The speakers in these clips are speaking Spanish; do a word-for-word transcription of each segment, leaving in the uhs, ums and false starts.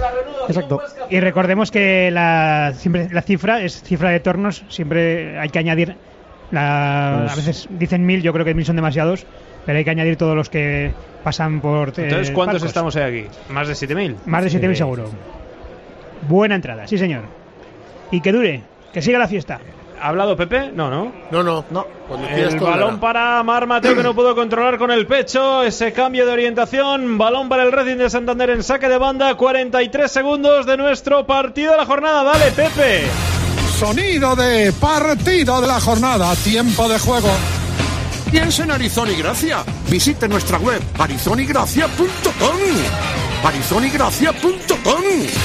Exacto. Y recordemos que la, siempre, la cifra es cifra de tornos, siempre hay que añadir, la, pues... a veces dicen mil, yo creo que mil son demasiados, pero hay que añadir todos los que pasan por... Eh, Entonces, ¿cuántos palcos. estamos aquí? ¿Más de siete mil? Más de siete mil sí. seguro. Buena entrada, sí señor. Y que dure, que siga la fiesta. ¿Ha hablado Pepe? No, no. No, no. no. El balón para Mar Mateo, que no pudo controlar con el pecho. Ese cambio de orientación. Balón para el Racing de Santander en saque de banda. cuarenta y tres segundos de nuestro partido de la jornada. Dale, Pepe. Sonido de partido de la jornada. Tiempo de juego. Piensa en Arizona y Gracia. Visite nuestra web arizonigracia punto com. arizonigracia punto com.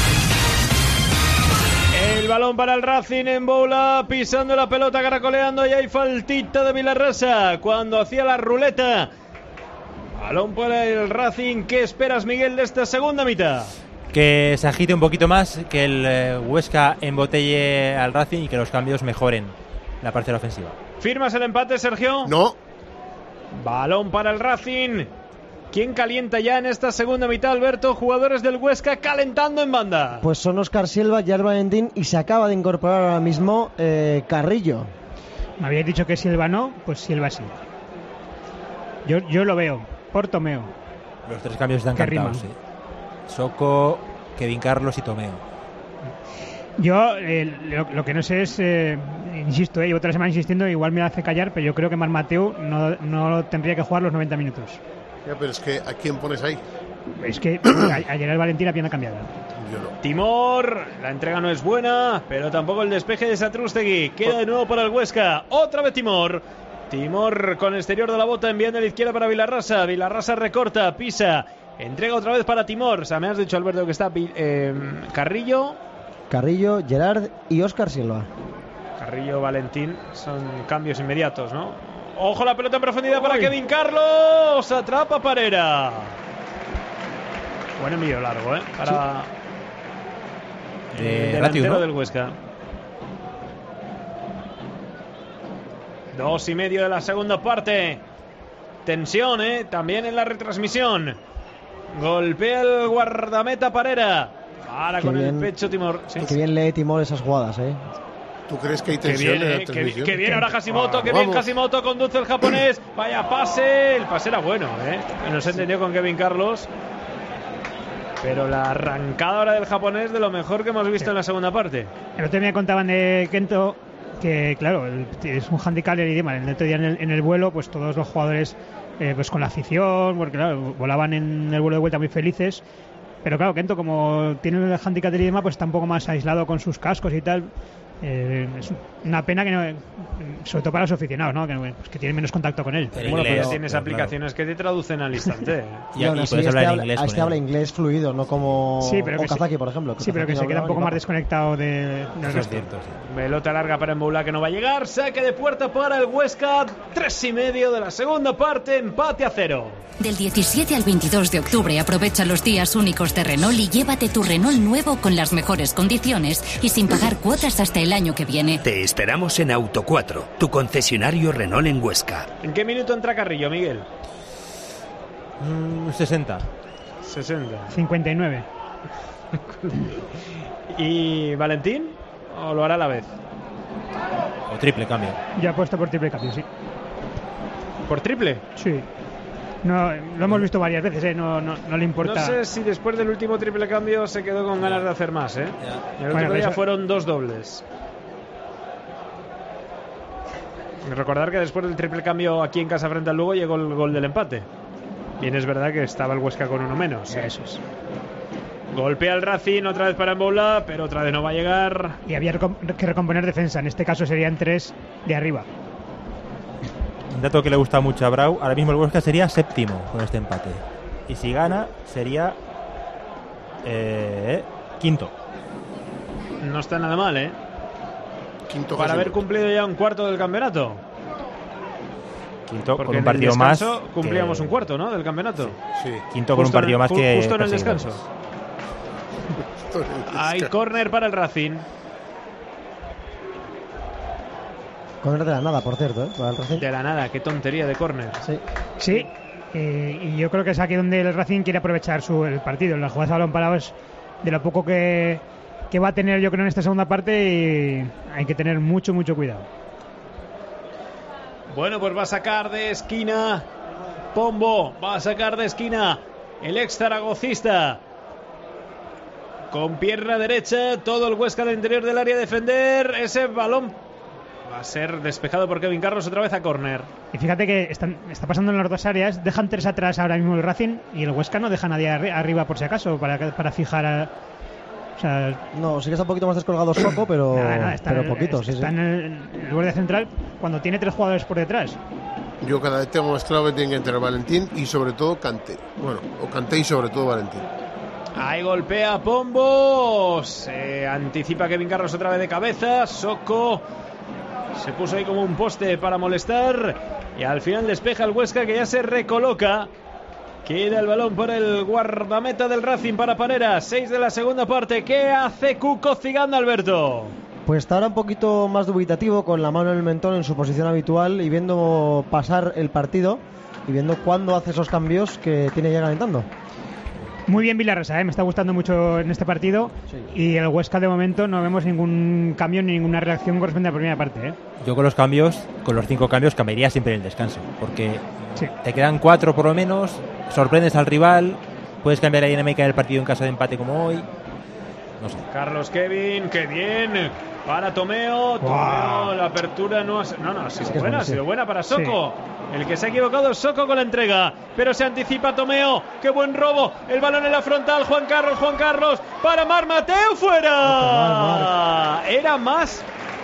El balón para el Racing en bola, pisando la pelota, caracoleando, y hay faltita de Vilarrasa cuando hacía la ruleta. Balón para el Racing. ¿Qué esperas, Miguel, de esta segunda mitad? Que se agite un poquito más, que el eh, Huesca embotelle al Racing y que los cambios mejoren la parcela ofensiva. ¿Firmas el empate, Sergio? No. Balón para el Racing. ¿Quién calienta ya en esta segunda mitad, Alberto? Jugadores del Huesca calentando en banda. Pues son Óscar Silva, Gerard Valentín y se acaba de incorporar ahora mismo eh, Carrillo. Me habíais dicho que Silva no, pues Silva sí. Yo, yo lo veo, por Tomeo. Los tres cambios están cantados, sí. Soco, Kevin Carlos y Tomeo. Yo eh, lo, lo que no sé es, eh, insisto, eh, llevo otra semana insistiendo, igual me hace callar, pero yo creo que Mar Mateu no, no tendría que jugar los noventa minutos. Ya, pero es que ¿a quién pones ahí? Es que ayer el Valentín la pierna cambiada. Yo no. Timor, la entrega no es buena, pero tampoco el despeje de Satrústegui. Queda de nuevo para el Huesca. Otra vez Timor. Timor con el exterior de la bota enviando a la izquierda para Vilarrasa. Vilarrasa recorta, pisa. Entrega otra vez para Timor. O sea, me has dicho, Alberto, que está eh, Carrillo. Carrillo, Gerard y Óscar Silva. Carrillo, Valentín. Son cambios inmediatos, ¿no? Ojo, la pelota en profundidad para Uy. Kevin Carlos. Atrapa Parera. Buen envío largo, ¿eh? Para sí. el eh, delantero, ¿no?, ¿no? del Huesca. Dos y medio de la segunda parte. Tensión, ¿eh? También en la retransmisión. Golpea el guardameta Parera. Para con bien, el pecho Timor. ¿Sí? Que bien lee Timor esas jugadas, ¿eh? ¿Tú crees que hay tensión bien, en la eh, transmisión? Que, que bien ahora Hashimoto, ah, que bien Hashimoto conduce el japonés. Vaya pase, el pase era bueno, ¿eh? No se entendió con Kevin Carlos. Pero la arrancada ahora del japonés de lo mejor que hemos visto sí. en la segunda parte. El otro día me contaban de Kento que, claro, es un handicap el idioma. El otro día en el, en el vuelo, pues todos los jugadores, eh, pues con la afición, porque claro, volaban en el vuelo de vuelta muy felices. Pero claro, Kento, como tiene el handicap del idioma, pues está un poco más aislado con sus cascos y tal. Eh, es una pena que no, sobre todo para los aficionados, ¿no? Que, pues, que tienen menos contacto con él. Pero bueno, inglés, pero tienes pero aplicaciones claro. que te traducen al instante. y, y, y puedes este hablar habla, inglés. A este habla inglés fluido, no como sí, pero Okazaki, se, por ejemplo. Sí, pero que se queda un poco más desconectado de, del resto. Cierto, sí. Pelota larga para Emboula que no va a llegar. Saque de puerta para el Huesca. Tres y medio de la segunda parte. Empate a cero. Del diecisiete al veintidós de octubre aprovecha los días únicos de Renault y llévate tu Renault nuevo con las mejores condiciones y sin pagar cuotas hasta el año que viene. Te esperamos en Auto cuatro, tu concesionario Renault en Huesca. ¿En qué minuto entra Carrillo, Miguel? Mm, sesenta. sesenta. cincuenta y nueve. ¿Y Valentín? ¿O lo hará a la vez? O triple cambio. Yo apuesto por triple cambio, sí. ¿Por triple? Sí. No, lo hemos visto varias veces, ¿eh? no, no, no le importa. No sé si después del último triple cambio se quedó con ganas de hacer más, ¿eh? Ya. El otro bueno, día eso... fueron dos dobles. Recordar que después del triple cambio aquí en casa frente al Lugo llegó el gol del empate. Bien, es verdad que estaba el Huesca con uno menos. Eso es. Golpea el Racing otra vez para Emboula, pero otra vez no va a llegar. Y había que recomponer defensa. En este caso serían tres de arriba. Un dato que le gusta mucho a Brau, ahora mismo el Huesca sería séptimo con este empate. Y si gana, sería eh, quinto. No está nada mal, ¿eh? Quinto para haber cumplido ya un cuarto del campeonato. Quinto Porque con un partido en el más. Cumplíamos que... un cuarto, ¿no? Del campeonato. Sí. sí. Quinto con justo un partido en, más que. Justo en el descanso. Hay córner para el Racing. Córner de la nada, por cierto, ¿eh? Para el Racing. De la nada, qué tontería de córner. Sí. Sí. Eh, y yo creo que es aquí donde el Racing quiere aprovechar su, el partido. En la jugada de balón parado es de lo poco que, que va a tener, yo creo, en esta segunda parte, y hay que tener mucho, mucho cuidado. Bueno, pues va a sacar de esquina Pombo, va a sacar de esquina el ex zaragocista. Con pierna derecha, todo el Huesca al interior del área a defender. Ese balón va a ser despejado por Kevin Carlos otra vez a córner. Y fíjate que están, está pasando en las dos áreas. Dejan tres atrás ahora mismo el Racing, y el Huesca no deja a nadie arri- arriba por si acaso para, para fijar a... O sea, No, sí que está un poquito más descolgado Soco, pero, nada, nada, está pero en- poquito, sí, está sí. en el, en el borde central cuando tiene tres jugadores por detrás. Yo cada vez tengo más claro que tiene que entrar Valentín y sobre todo Kanté. Bueno, o Kanté y sobre todo Valentín. Ahí golpea Pombo. Se anticipa Kevin Carlos otra vez de cabeza. Soco se puso ahí como un poste para molestar. Y al final despeja el Huesca, que ya se recoloca. Queda el balón para el guardameta del Racing, para Parera. seis de la segunda parte. ¿Qué hace Cuco Ciganda, Alberto? Pues está ahora un poquito más dubitativo, con la mano en el mentón en su posición habitual y viendo pasar el partido y viendo cuándo hace esos cambios que tiene ya calentando. Muy bien Vilarrasa, ¿eh? Me está gustando mucho en este partido. Sí. Y el Huesca de momento no vemos ningún cambio ni ninguna reacción correspondiente a la primera parte, ¿eh? Yo con los cambios, con los cinco cambios, cambiaría siempre en el descanso, porque Sí. te quedan cuatro por lo menos, sorprendes al rival, puedes cambiar la dinámica del partido en caso de empate como hoy. No sé. Carlos Kevin, qué bien. Para Tomeo. Tomeo, la apertura no ha sido. No, no, ha sido que es buena, bueno, ha sí. sido buena para Soco. El que se ha equivocado es Soco con la entrega. Pero se anticipa Tomeo. Qué buen robo. El balón en la frontal. Juan Carlos, Juan Carlos. Para Mar Mateo, fuera. Era más.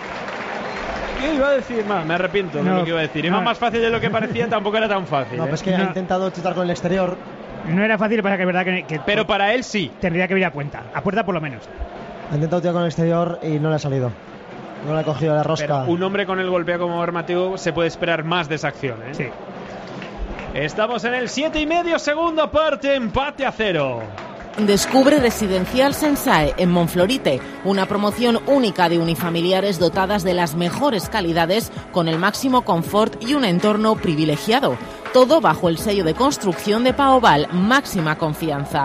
¿Qué iba a decir? Más, me arrepiento de No, lo que iba a decir. Era no. más fácil de lo que parecía, tampoco era tan fácil. No, ¿eh? pues que No. ha intentado chutar con el exterior. No era fácil, para que es verdad que, que Pero para él sí. tendría que ir a puerta, a puerta por lo menos. Ha intentado tirar con el exterior y no le ha salido. No le ha cogido la rosca. Pero un hombre con el golpea como Mar Mateo se puede esperar más de esa acción, ¿eh? Sí. Estamos en el siete y medio, segunda parte, empate a cero. Descubre Residencial Sensae en Monflorite, una promoción única de unifamiliares dotadas de las mejores calidades, con el máximo confort y un entorno privilegiado. Todo bajo el sello de construcción de Paoval, máxima confianza.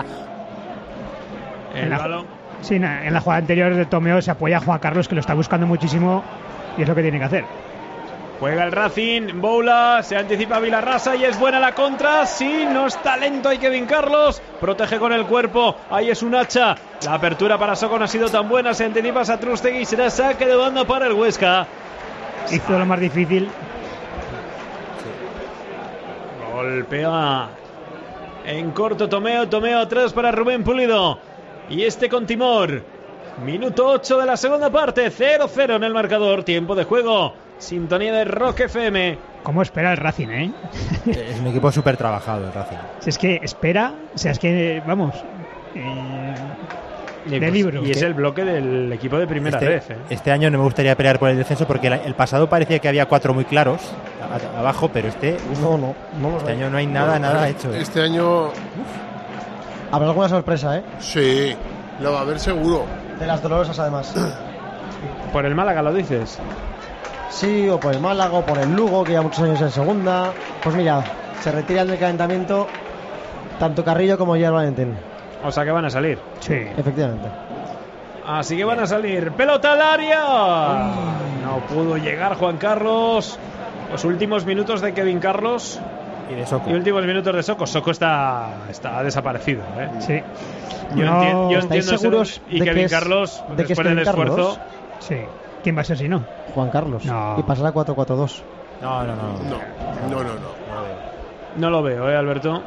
El En la- balón. Sí, na- en la jugada anterior de Tomeo se apoya a Juan Carlos, que lo está buscando muchísimo, y es lo que tiene que hacer. Juega el Racing, Boula, se anticipa Vilarrasa y es buena la contra. Sí, no está lento ahí Kevin Carlos. Protege con el cuerpo, ahí es un hacha. La apertura para Soco no ha sido tan buena. Se anticipa Satrústegui y será saque de banda para el Huesca. Hizo lo más difícil. Golpea en corto Tomeo, Tomeo atrás para Rubén Pulido. Y este con Timor. Minuto ocho de la segunda parte, cero cero en el marcador, tiempo de juego. Sintonía de Rock F M. ¿Cómo espera el Racing, eh? Es un equipo súper trabajado el Racing. Si es que espera, o sea, es que, vamos, eh, Y, de pues, libro. y es el bloque del equipo de primera Este, vez. ¿eh? este año no me gustaría pelear por el descenso porque la- el pasado parecía que había cuatro muy claros a- abajo, pero este, No, no, no lo este sé. año no hay nada, Bueno, nada eh, hecho. ¿eh? Este año, Habrá alguna sorpresa, ¿eh? sí, lo va a haber seguro. De las dolorosas, además. Por el Málaga lo dices. Sí, o por el Málaga, o por el Lugo, que ya muchos años en segunda. Pues mira, se retiran del calentamiento tanto Carrillo como Gerard Valentín. O sea que van a salir. sí. Efectivamente. Así que van a salir. Pelota al área. No pudo llegar Juan Carlos. Los últimos minutos de Kevin Carlos Y de Soco. y últimos minutos de Soco. Soco está, está desaparecido. ¿eh? Sí. Yo, No, entien- yo ¿estáis entiendo ese- seguros y de que Kevin es- Carlos, de que es después del Kevin Carlos? esfuerzo. Sí. ¿Quién va a ser si no? Juan Carlos. No. Y pasará cuatro cuatro dos. No, no, no. No, no, no, no. No lo veo, ¿eh, Alberto?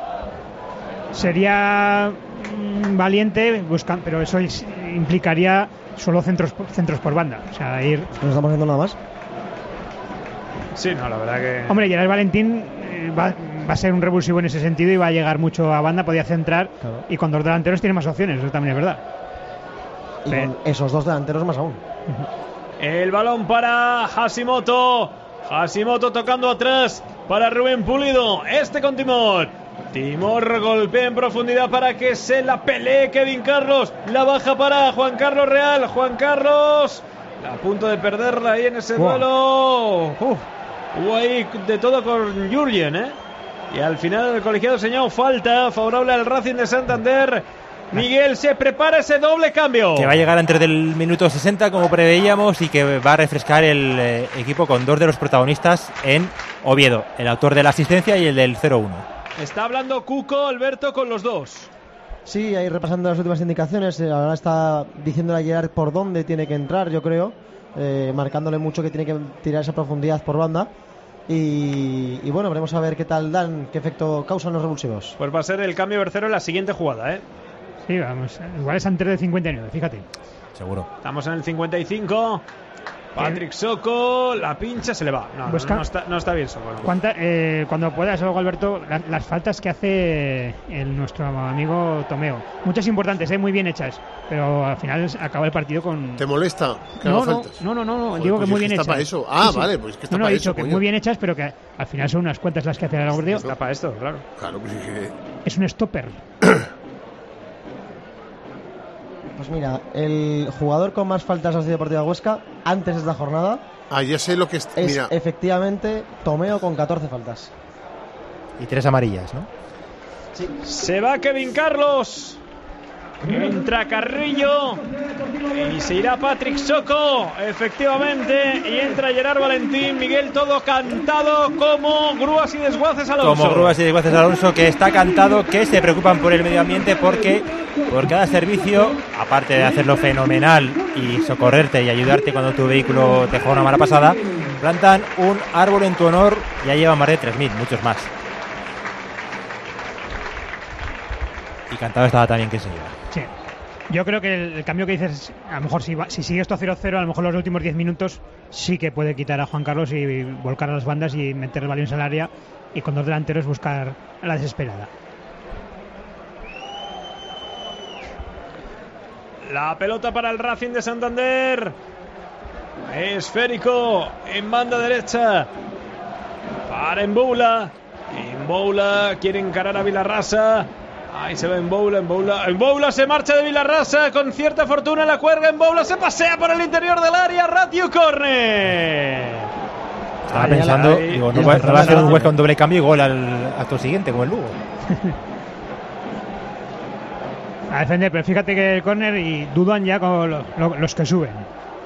Sería mm, valiente, buscan, pero eso es- implicaría solo centros, por- centros por banda. O sea, ir. ¿No estamos haciendo nada más? Sí, no, la verdad que. Hombre, Gerard Valentín eh, va, va a ser un revulsivo en ese sentido y va a llegar mucho a banda, podía centrar. Claro. Y con dos delanteros tiene más opciones, eso también es verdad. Y Pe- con esos dos delanteros más aún. El balón para Hashimoto. Hashimoto tocando atrás para Rubén Pulido. Este con Timor. Timor golpea en profundidad para que se la pelee Kevin Carlos. La baja para Juan Carlos Real. Juan Carlos a punto de perderla ahí en ese Wow. duelo. Uf, hubo ahí de todo con Jurgen, ¿eh? Y al final el colegiado señaló falta favorable al Racing de Santander. Miguel, se prepara ese doble cambio. Que va a llegar antes del minuto sesenta, como preveíamos, y que va a refrescar el eh, equipo con dos de los protagonistas en Oviedo, el autor de la asistencia y el del cero uno. Está hablando Cuco, Alberto, con los dos. Sí, ahí repasando las últimas indicaciones, eh, ahora está diciéndole a Gerard por dónde tiene que entrar, yo creo, eh, marcándole mucho que tiene que tirar esa profundidad por banda. Y, y bueno, veremos a ver qué tal dan, qué efecto causan los revulsivos. Pues va a ser el cambio Bercero en la siguiente jugada, ¿eh? Sí, vamos, igual es antes del cincuenta y nueve, fíjate. Seguro. Estamos en el cincuenta y cinco. Patrick Soko, la pincha, se le va. No, Busca... no, no, está, no está bien Soko. No. ¿Cuánta, eh, cuando puedas, luego Alberto, la, las faltas que hace el, nuestro amigo Tomeo. Muchas importantes, eh, muy bien hechas. Pero al final acaba el partido con... ¿Te molesta que no, haga no, faltas? no, no, no, no. Joder, digo pues que muy es bien que está hechas. para eso. Ah, sí, sí. vale, pues es que está no, no, para he dicho eso, que coño. muy bien hechas, pero que al final son unas cuantas las que hace el partido. Está para esto, claro. Claro, pues es que... Es un stopper. Pues mira, el jugador con más faltas de la Sociedad Deportiva Huesca antes de esta jornada Ah, ya sé lo que es. es Mira, efectivamente Tomeo con catorce faltas. Y tres amarillas, ¿no? Sí. Se va Kevin Carlos. Entra Carrillo. Y se irá Patrick Soko. Efectivamente. Y entra Gerard Valentín. Miguel, todo cantado como grúas y desguaces Alonso. Como grúas y desguaces Alonso, que está cantado, que se preocupan por el medio ambiente porque por cada servicio, aparte de hacerlo fenomenal y socorrerte y ayudarte cuando tu vehículo te juega una mala pasada, plantan un árbol en tu honor. Ya llevan más de tres mil, muchos más. Y cantado estaba también que se iba. Sí. Yo creo que el, el cambio que dices, a lo mejor si, va, si sigue esto cero cero, a lo mejor los últimos diez minutos sí que puede quitar a Juan Carlos y, y volcar a las bandas y meter balones al área y con dos delanteros buscar a la desesperada. La pelota para el Racing de Santander. Esférico en banda derecha para Emboula. Emboula quiere encarar a Vilarrasa. Ahí se ve Emboula, Emboula. Emboula se marcha de Vilarrasa con cierta fortuna, la cuerga. Emboula se pasea por el interior del área. Ratio córner. Estaba pensando, ahí, digo, no va, no va a hacer un Huesca un doble cambio y gol al acto siguiente como el Lugo. A defender, pero fíjate que el córner y dudan ya con lo, lo, los que suben.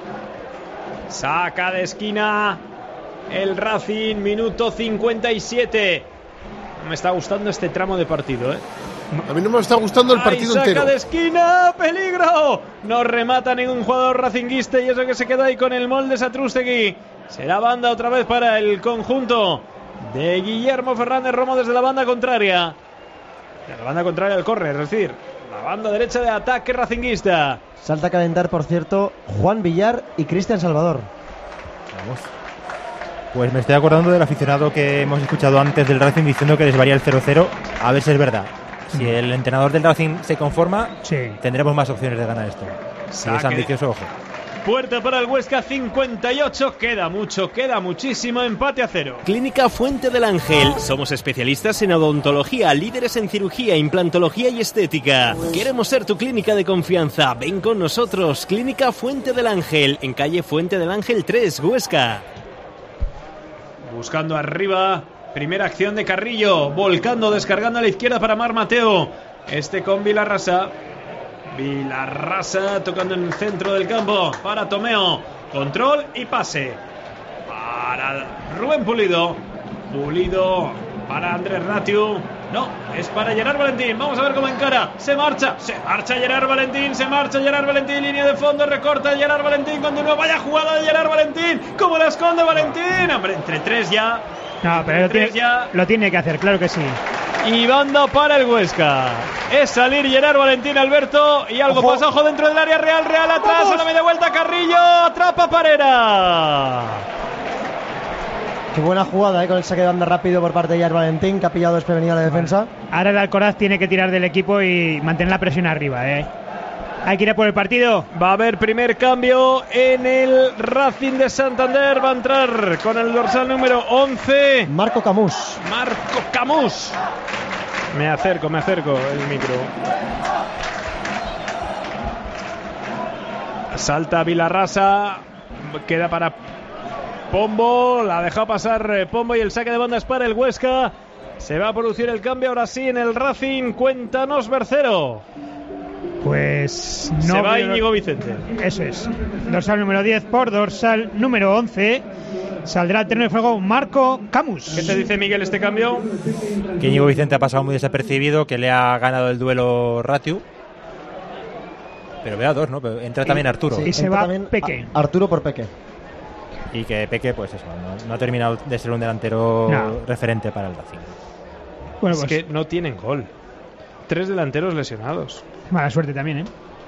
Saca de esquina el Racing, minuto cincuenta y siete. Me está gustando este tramo de partido, ¿eh? A mí no me está gustando el partido saca entero. Saca de esquina, peligro. No remata ningún jugador racinguista y eso que se queda ahí con el molde Satrústegui. Será banda otra vez para el conjunto de Guillermo Fernández Romo desde la banda contraria. De la banda contraria al córner, es decir, la banda derecha de ataque racinguista. Salta a calentar, por cierto, Juan Villar y Cristian Salvador. Vamos. Pues me estoy acordando del aficionado que hemos escuchado antes del Racing diciendo que les varía el cero cero. A ver si es verdad. Si el entrenador del Racing se conforma, sí, tendremos más opciones de ganar esto. Si es ambicioso, ojo. Puerta para el Huesca, cincuenta y ocho. Queda mucho, queda muchísimo. Empate a cero. Clínica Fuente del Ángel. Somos especialistas en odontología, líderes en cirugía, implantología y estética. Queremos ser tu clínica de confianza. Ven con nosotros. Clínica Fuente del Ángel, en calle Fuente del Ángel tres, Huesca. Buscando arriba. Primera acción de Carrillo. Volcando, descargando a la izquierda para Mar Mateo. Este con Vilarrasa. Vilarrasa tocando en el centro del campo para Tomeo. Control y pase para Rubén Pulido. Pulido para Andrés Ratiu. No, es para Gerard Valentín. Vamos a ver cómo encara. Se marcha, se marcha Gerard Valentín. Se marcha Gerard Valentín. Línea de fondo, recorta Gerard Valentín. Continúa, vaya jugada de Gerard Valentín. ¿Cómo la esconde Valentín? Hombre, entre tres ya. No, pero lo tiene, ya. lo tiene que hacer, claro que sí. Y banda para el Huesca. Es salir Gerard Valentín, Alberto. Y algo ojo. pasa, ojo, dentro del área. Real, Real atrás. ¡Vamos! A la media vuelta Carrillo. Atrapa Parera. Qué buena jugada, ¿eh? Con el saque de banda rápido por parte de Gerard Valentín, que ha pillado desprevenida la defensa. Ahora el Alcoraz tiene que tirar del equipo y mantener la presión arriba, ¿eh? Hay que ir a por el partido. Va a haber primer cambio en el Racing de Santander. Va a entrar con el dorsal número once. Marco Camus. Marco Camus. Me acerco, me acerco el micro. Salta Vilarrasa. Queda para Pombo. La ha dejado pasar Pombo y el saque de banda es para el Huesca. Se va a producir el cambio ahora sí en el Racing. Cuéntanos, Bercero. Pues no. Se va pero... Íñigo Vicente. Eso es. Dorsal número diez por dorsal número once. Saldrá al terreno de juego Marco Camus. ¿Qué te dice Miguel este cambio? Que Íñigo Vicente ha pasado muy desapercibido, que le ha ganado el duelo Ratiu. Pero vea dos, ¿no? Pero entra también Arturo. Sí, y se va Peque. A Arturo por Peque. Y que Peque, pues eso, no, no ha terminado de ser un delantero no. referente para el Racing. Bueno, pues es que no tienen gol. Tres delanteros lesionados. Mala suerte también, ¿eh?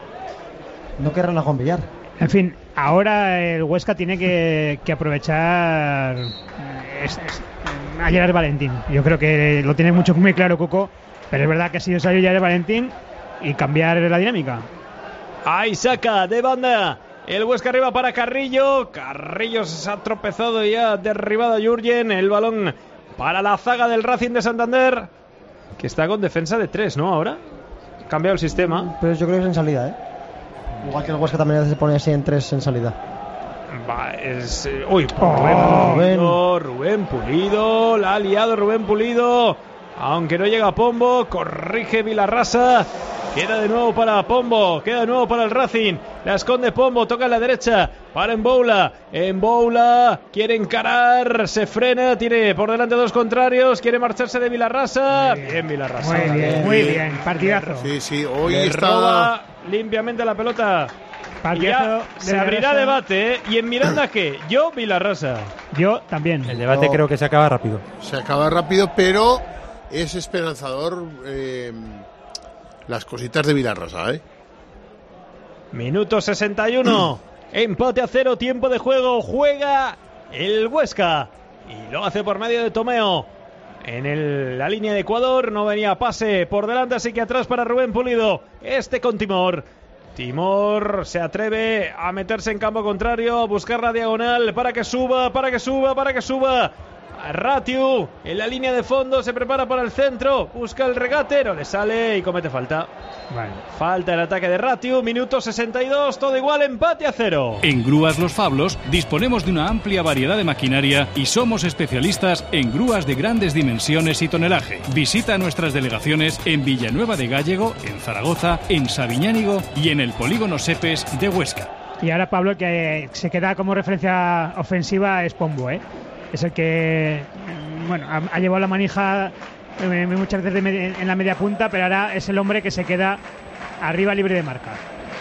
No querrán a Juan Villar. En fin, ahora el Huesca tiene que, que aprovechar es, es, a Gerard Valentín. Yo creo que lo tiene mucho muy claro Cuco, pero es verdad que ha sido salido Gerard Valentín y cambiar la dinámica. Ahí saca de banda el Huesca arriba para Carrillo. Carrillo se ha tropezado y ha derribado a Jürgen. El balón para la zaga del Racing de Santander, que está con defensa de tres, ¿no? Ahora ha cambiado el sistema. Pero yo creo que es en salida, ¿eh? Igual que el Huesca también se pone así en tres en salida. Va, es, eh, uy, oh, Rubén, Pulido, Rubén Pulido, la ha liado Rubén Pulido, aunque no llega a Pombo, corrige Vilarrasa, queda de nuevo para Pombo, queda de nuevo para el Racing, la esconde Pombo, toca a la derecha, para Emboula, Emboula, quiere encarar, se frena, tiene por delante dos contrarios, quiere marcharse de Vilarrasa, bien, bien Vilarrasa. Muy bien, muy bien, partidazo. Sí, sí, hoy Le está... roba limpiamente la pelota. Y ya se abrirá debate, ¿eh? ¿Y en Miranda qué? Yo, Vilarrasa. Yo también. El debate no, creo que se acaba rápido. Se acaba rápido, pero es esperanzador eh, las cositas de Vilarrasa, ¿eh? Minuto sesenta y uno. Empate a cero, tiempo de juego. Juega el Huesca. Y lo hace por medio de Tomeo. En el, la línea de Ecuador no venía pase por delante, así que atrás para Rubén Pulido. Este con Timor. Timor se atreve a meterse en campo contrario, a buscar la diagonal para que suba, para que suba, para que suba. Ratiu en la línea de fondo, se prepara para el centro, busca el regate, no le sale y comete falta. Vale. Falta el ataque de Ratiu, minuto sesenta y dos, todo igual, empate a cero. En Grúas Los Fablos disponemos de una amplia variedad de maquinaria y somos especialistas en grúas de grandes dimensiones y tonelaje. Visita nuestras delegaciones en Villanueva de Gállego, en Zaragoza, en Sabiñánigo y en el Polígono Sepes de Huesca. Y ahora Pablo, que se queda como referencia ofensiva, es Pombo, ¿eh? Es el que, bueno, ha, ha llevado la manija eh, muchas veces de media, en la media punta, pero ahora es el hombre que se queda arriba libre de marca.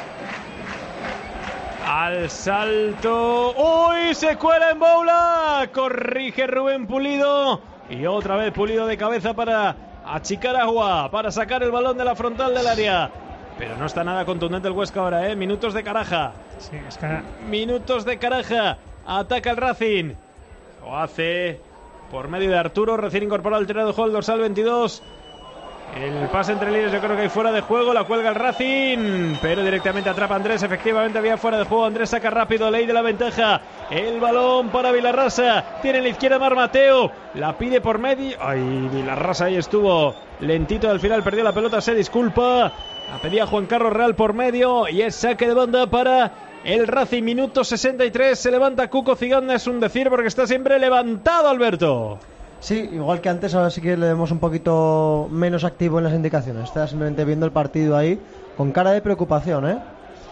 Al salto, ¡uy! Se cuela en Boula, corrige Rubén Pulido y otra vez Pulido de cabeza para achicar agua, para sacar el balón de la frontal del área. Pero no está nada contundente el Huesca ahora, ¿eh? Minutos de Caraja. Sí, es que... Minutos de Caraja. Ataca el Racing. Lo hace por medio de Arturo, recién incorporado al terreno de juego, el dorsal veintidós. El pase entre líneas, yo creo que hay fuera de juego, la cuelga el Racing, pero directamente atrapa Andrés, efectivamente había fuera de juego. Andrés saca rápido, ley de la ventaja, el balón para Vilarrasa, tiene en la izquierda Mar Mateo, la pide por medio, ay, Vilarrasa ahí estuvo lentito, al final perdió la pelota, se disculpa, la pedía Juan Carlos Real por medio y es saque de banda para el Racing. Minuto sesenta y tres, se levanta Cuco Ciganda, es un decir porque está siempre levantado, Alberto. Sí, igual que antes, ahora sí que le vemos un poquito menos activo en las indicaciones. Está simplemente viendo el partido ahí con cara de preocupación, ¿eh?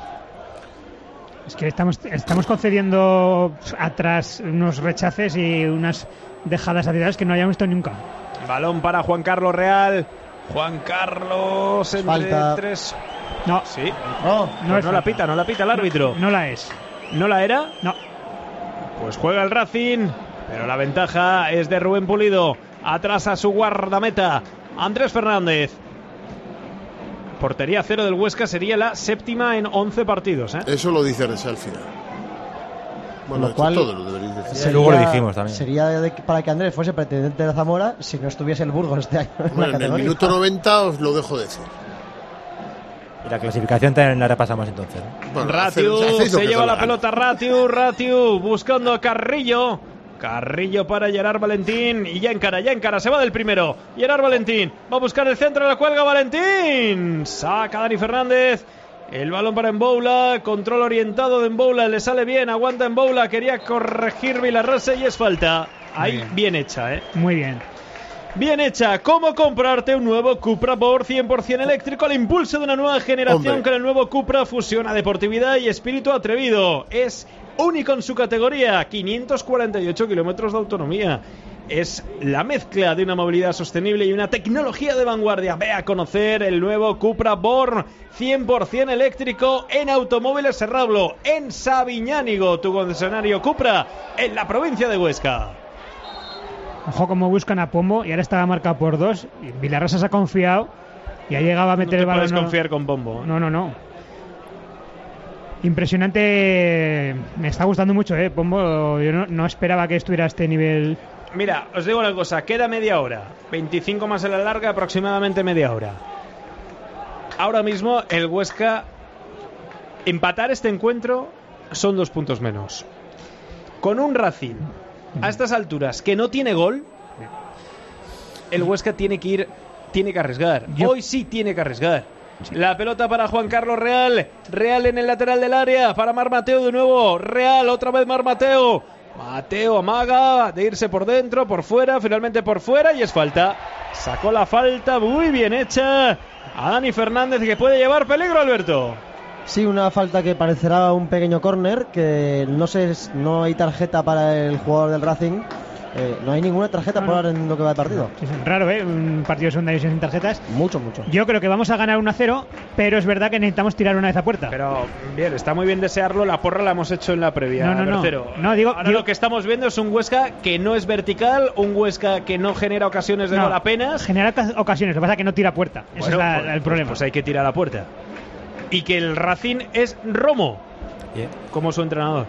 Es que estamos, estamos concediendo atrás unos rechaces y unas dejadas laterales que no hayamos visto nunca. Balón para Juan Carlos Real. Juan Carlos entre Falta. tres. No, sí. No, pues no, no es la falta. pita, no la pita el árbitro. No, no la es. ¿No la era? No. Pues juega el Racing, pero la ventaja es de Rubén Pulido. Atrás a su guardameta, Andrés Fernández. Portería cero del Huesca, sería la séptima en once partidos, ¿eh? Eso lo dice Aresa al final. Bueno, lo cual todo lo deberéis decir. sería, luego lo dijimos también. Sería de, para que Andrés fuese pretendiente de la Zamora si no estuviese el Burgos este año. En, Bueno, la en el categoría. minuto noventa os lo dejo decir. Y la clasificación también la repasamos entonces, ¿no? Bueno, Ratiu haced- haced lo se que lleva os dé la gana. pelota, Ratiu, Ratiu buscando a Carrillo. Carrillo para Gerard Valentín y ya encara, ya encara, se va del primero. Gerard Valentín va a buscar el centro de la cuelga, Valentín. Saca Dani Fernández. El balón para Emboula, control orientado de Emboula, le sale bien, aguanta Emboula, quería corregir Vilarrasa y es falta. Ahí bien. bien hecha, ¿eh? Muy bien. bien hecha. ¿Cómo comprarte un nuevo Cupra Born cien por ciento eléctrico al impulso de una nueva generación? Hombre. Con el nuevo Cupra fusiona deportividad y espíritu atrevido. Es único en su categoría, quinientos cuarenta y ocho kilómetros de autonomía. Es la mezcla de una movilidad sostenible y una tecnología de vanguardia. Ve a conocer el nuevo Cupra Born cien por ciento eléctrico en Automóviles Serrablo, en Sabiñánigo, tu concesionario Cupra en la provincia de Huesca. Ojo cómo buscan a Pombo y ahora estaba marcado por dos. Vilarrasa se ha confiado y ha llegado a meter no el balón. No puedes confiar con Pombo. No, no, no. Impresionante. Me está gustando mucho, eh, Pombo. Yo no, no esperaba que estuviera a este nivel. Mira, os digo una cosa, queda media hora, veinticinco más en la larga, aproximadamente media hora. Ahora mismo el Huesca, empatar este encuentro son dos puntos menos. Con un Racing a estas alturas que no tiene gol, el Huesca tiene que ir, tiene que arriesgar. Yo... Hoy sí tiene que arriesgar. Sí. La pelota para Juan Carlos Real, Real en el lateral del área, para Mar Mateo de nuevo, Real, otra vez Mar Mateo. Mateo amaga de irse por dentro, por fuera, finalmente por fuera y es falta. Sacó la falta muy bien hecha a Dani Fernández, que puede llevar peligro, Alberto. Sí, una falta que parecerá un pequeño córner, que no sé, no hay tarjeta para el jugador del Racing. Eh, no hay ninguna tarjeta no, por ahora en lo que va de partido. Es raro, ¿eh? Un partido de segunda división sin tarjetas. Mucho, mucho. Yo creo que vamos a ganar uno a cero, pero es verdad que necesitamos tirar una vez a puerta. Pero bien, está muy bien desearlo. La porra la hemos hecho en la previa. No, no, no. no digo, Ahora digo... lo que estamos viendo es un Huesca que no es vertical, un Huesca que no genera ocasiones de no, gol apenas. Genera ocasiones, lo que pasa es que no tira a puerta. Ese bueno, es la, pues, el problema. Pues hay que tirar a puerta. Y que el Racing es Romo, yeah. como su entrenador.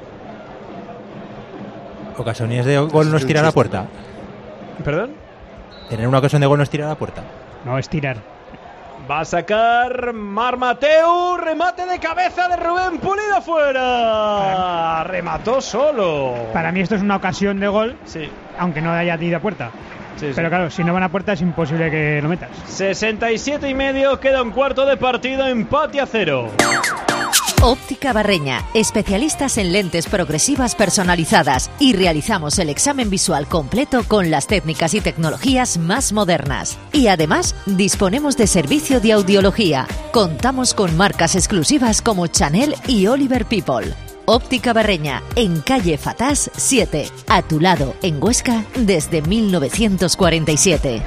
Ocasiones de gol no es tirar a puerta. ¿Perdón? Tener una ocasión de gol no es tirar a la puerta. No, es tirar. Va a sacar Mar Mateu. Remate de cabeza de Rubén Pulido fuera. Remató solo. Para mí esto es una ocasión de gol. Sí. Aunque no haya ido a puerta. Sí, Pero sí. claro, si no van a puerta es imposible que lo metas. sesenta y siete y medio. Queda un cuarto de partido. Empate a cero. Óptica Barreña, especialistas en lentes progresivas personalizadas y realizamos el examen visual completo con las técnicas y tecnologías más modernas. Y además, disponemos de servicio de audiología. Contamos con marcas exclusivas como Chanel y Oliver People. Óptica Barreña, en calle Fatás siete, a tu lado, en Huesca, desde mil novecientos cuarenta y siete.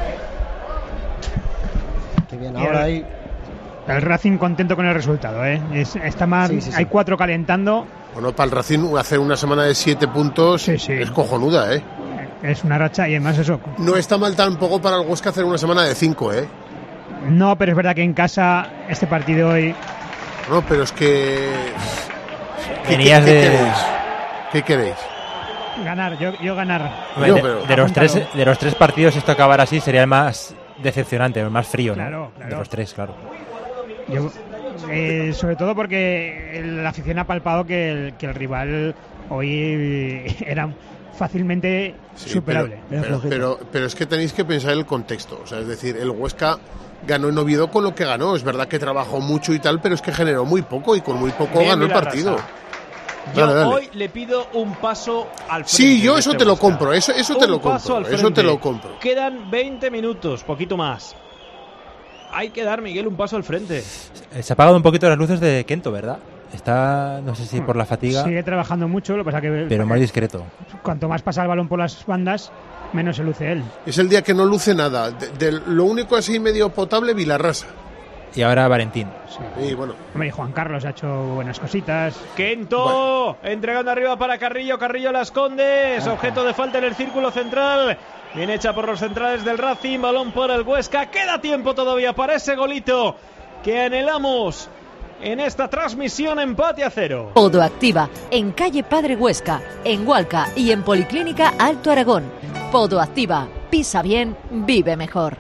Qué bien, ahora hay... El Racing contento con el resultado, ¿eh? Es, está más, sí, sí, sí. Hay cuatro calentando. Bueno, para el Racing hacer una semana de siete puntos sí, sí. es cojonuda, ¿eh? Es una racha y además eso. No está mal tampoco para el Huesca hacer una semana de cinco, ¿eh? No, pero es verdad que en casa este partido hoy... No, pero es que... ¿Qué, qué, qué, de... ¿qué queréis? ¿Qué queréis? Ganar, yo, yo ganar. Bueno, de, pero... de, los tres, de los tres partidos esto acabar así sería el más decepcionante, el más frío, ¿no? Claro, claro. De los tres, claro. Yo, eh, sobre todo porque la afición ha palpado que el, que el rival hoy era fácilmente sí, superable. Pero, pero, pero, pero es que tenéis que pensar el contexto. O sea, es decir, el Huesca ganó en Oviedo con lo que ganó. Es verdad que trabajó mucho y tal, pero es que generó muy poco y con muy poco Bien, ganó el partido. Yo dale, dale. Hoy le pido un paso al frente. Sí, yo eso te lo compro. Eso, eso te lo compro. Eso te lo compro. Quedan veinte minutos, poquito más. Hay que dar, Miguel, un paso al frente. Se ha apagado un poquito las luces de Kento, ¿verdad? Está, no sé si por la fatiga. Sigue trabajando mucho, lo que pasa que... Pero más discreto. Cuanto más pasa el balón por las bandas, menos se luce él. Es el día que no luce nada. De, de lo único así medio potable, Vilarrasa. Y ahora Valentín. Sí, y bueno. Hombre, y Juan Carlos ha hecho buenas cositas. Kento, bueno. Entregando arriba para Carrillo. Carrillo la esconde. Es objeto de falta en el círculo central. Bien hecha por los centrales del Racing. Balón por el Huesca. Queda tiempo todavía para ese golito que anhelamos en esta transmisión. Empate a cero. Podo Activa, en calle Padre Huesca, en Hualca y en Policlínica Alto Aragón. Podo Activa. Pisa bien, vive mejor.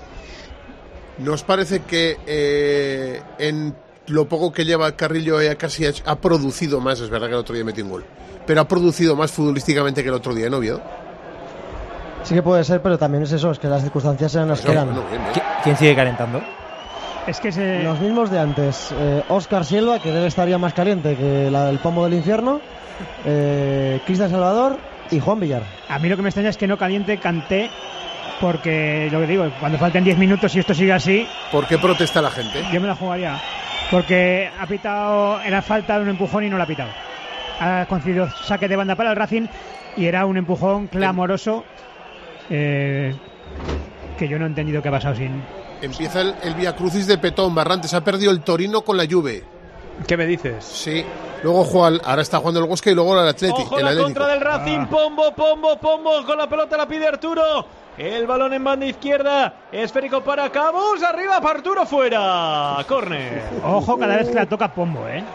¿Nos parece que eh, en lo poco que lleva Carrillo ya casi ha, ha producido más? Es verdad que el otro día metió un gol, pero ha producido más futbolísticamente que el otro día en Oviedo. Sí que puede ser, pero también es eso, es que las circunstancias eran las que eran. Bueno, ¿quién sigue calentando? Es que se... Los mismos de antes. Eh, Óscar Silva, que debe estar ya más caliente que la del pomo del infierno. Eh, Cristian Salvador y Juan Villar. A mí lo que me extraña es que no caliente Kanté porque lo que digo, cuando falten diez minutos y esto sigue así... ¿Por qué protesta la gente? Yo me la jugaría. Porque ha pitado, era falta de un empujón y no lo ha pitado. Ha concedido saque de banda para el Racing y era un empujón clamoroso eh, que yo no he entendido qué ha pasado sin... Empieza el, el Via Crucis de Petón, Barrantes. Ha perdido el Torino con la Juve. ¿Qué me dices? Sí. Luego juega, ahora está jugando el Huesca y luego el Atlético. Ojo el la Atlético. contra del Racing. Ah. Pombo, pombo, pombo. Con la pelota la pide Arturo. El balón en banda izquierda. Esférico para Camus. Arriba para Arturo, fuera. Córner. Ojo cada vez que la toca Pombo, ¿eh?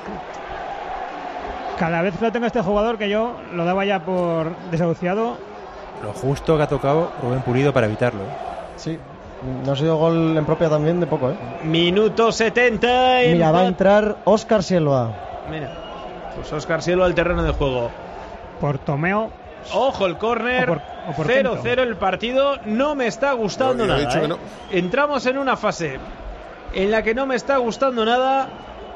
Cada vez que lo tenga este jugador, que yo lo daba ya por desahuciado. Lo justo que ha tocado Rubén Pulido para evitarlo. Sí. No ha sido gol en propia también de poco, ¿eh? Minuto setenta. Mira, va a entrar Óscar Silva. Mira, pues Óscar Silva al terreno de juego. Por Tomeo. Ojo el córner. cero cero el partido. No me está gustando no, nada. ¿eh? No. Entramos en una fase en la que no me está gustando nada.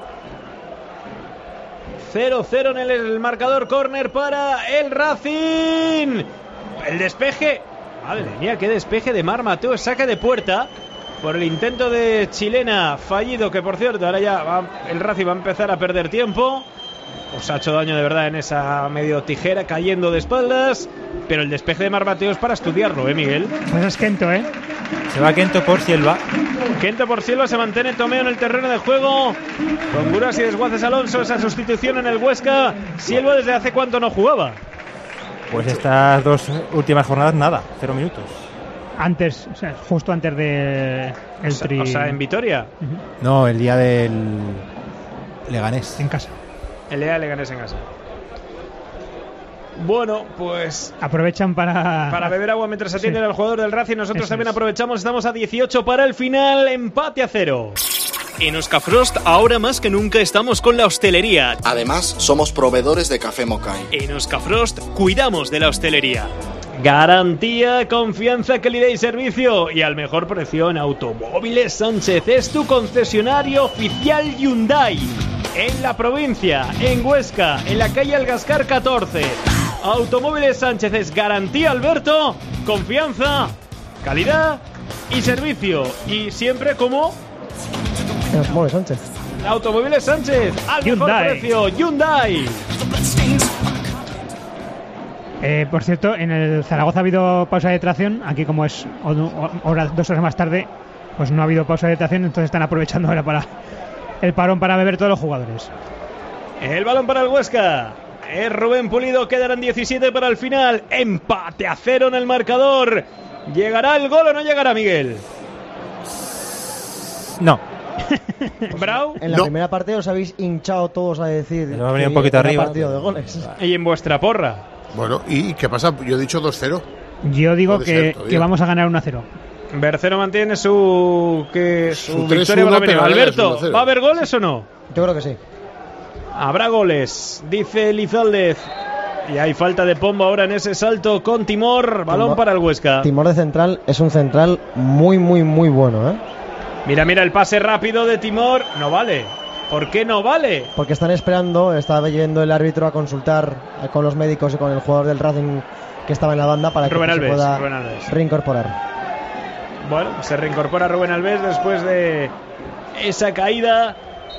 cero cero en el, el marcador. Córner para el Racing. El despeje. Madre mía, qué despeje de Mar Mateo. Saque de puerta por el intento de chilena fallido, que por cierto ahora ya va, el Racing va a empezar a perder tiempo. Os ha hecho daño de verdad en esa medio tijera, cayendo de espaldas. Pero el despeje de Mar Mateo es para estudiarlo, ¿eh, Miguel? Pues es Kento, ¿eh? Se va Kento por Silva. Kento por Silva, se mantiene Tomeo en el terreno de juego. Con Guras y Desguaces Alonso, esa sustitución en el Huesca. Silva, ¿desde hace cuánto no jugaba? Pues estas dos últimas jornadas, nada, cero minutos. Antes, o sea, justo antes de el tri... O sea, en Vitoria. Uh-huh. No, el día del Leganés. En casa. El día del Leganés en casa. Bueno, pues... Aprovechan para... Para beber agua mientras atienden sí. al jugador del Racing. Nosotros Eso también es. aprovechamos. Estamos a dieciocho para el final. Empate a cero. En Oscafrost, ahora más que nunca estamos con la hostelería. Además, somos proveedores de café Mokai. En Oscafrost, cuidamos de la hostelería. Garantía, confianza, calidad y servicio. Y al mejor precio en Automóviles Sánchez. Es tu concesionario oficial Hyundai. En la provincia, en Huesca, en la calle Algascar catorce. Automóviles Sánchez es garantía, Alberto, confianza, calidad y servicio. Y siempre como... Automóviles Sánchez. Automóviles Sánchez, al Hyundai. Mejor precio, Hyundai. Eh, por cierto, en el Zaragoza ha habido pausa de tracción. Aquí, como es horas, dos horas más tarde, pues no ha habido pausa de tracción. Entonces están aprovechando ahora para el parón para beber todos los jugadores. El balón para el Huesca. Es Rubén Pulido, quedarán diecisiete para el final. Empate a cero en el marcador. ¿Llegará el gol o no llegará, Miguel? No. Brau. En la no. primera parte os habéis hinchado todos a decir Nos ha venido un poquito arriba. Partido de goles. Y en vuestra porra. Bueno, ¿y qué pasa? Yo he dicho dos cero. Yo digo que, que vamos a ganar uno a cero. Bercero mantiene su que su, su victoria va a venir. Alberto, ¿va a haber goles o no? Yo creo que sí. Habrá goles, dice Lizaldez. Y hay falta de Pombo ahora en ese salto con Timor. Balón Timor, para el Huesca. Timor de central es un central muy, muy, muy bueno, ¿eh? Mira, mira el pase rápido de Timor. No vale. ¿Por qué no vale? Porque están esperando, está yendo el árbitro a consultar con los médicos y con el jugador del Racing que estaba en la banda para Rubén que Alves, se pueda Rubén Alves. reincorporar. Bueno, se reincorpora Rubén Alves después de esa caída.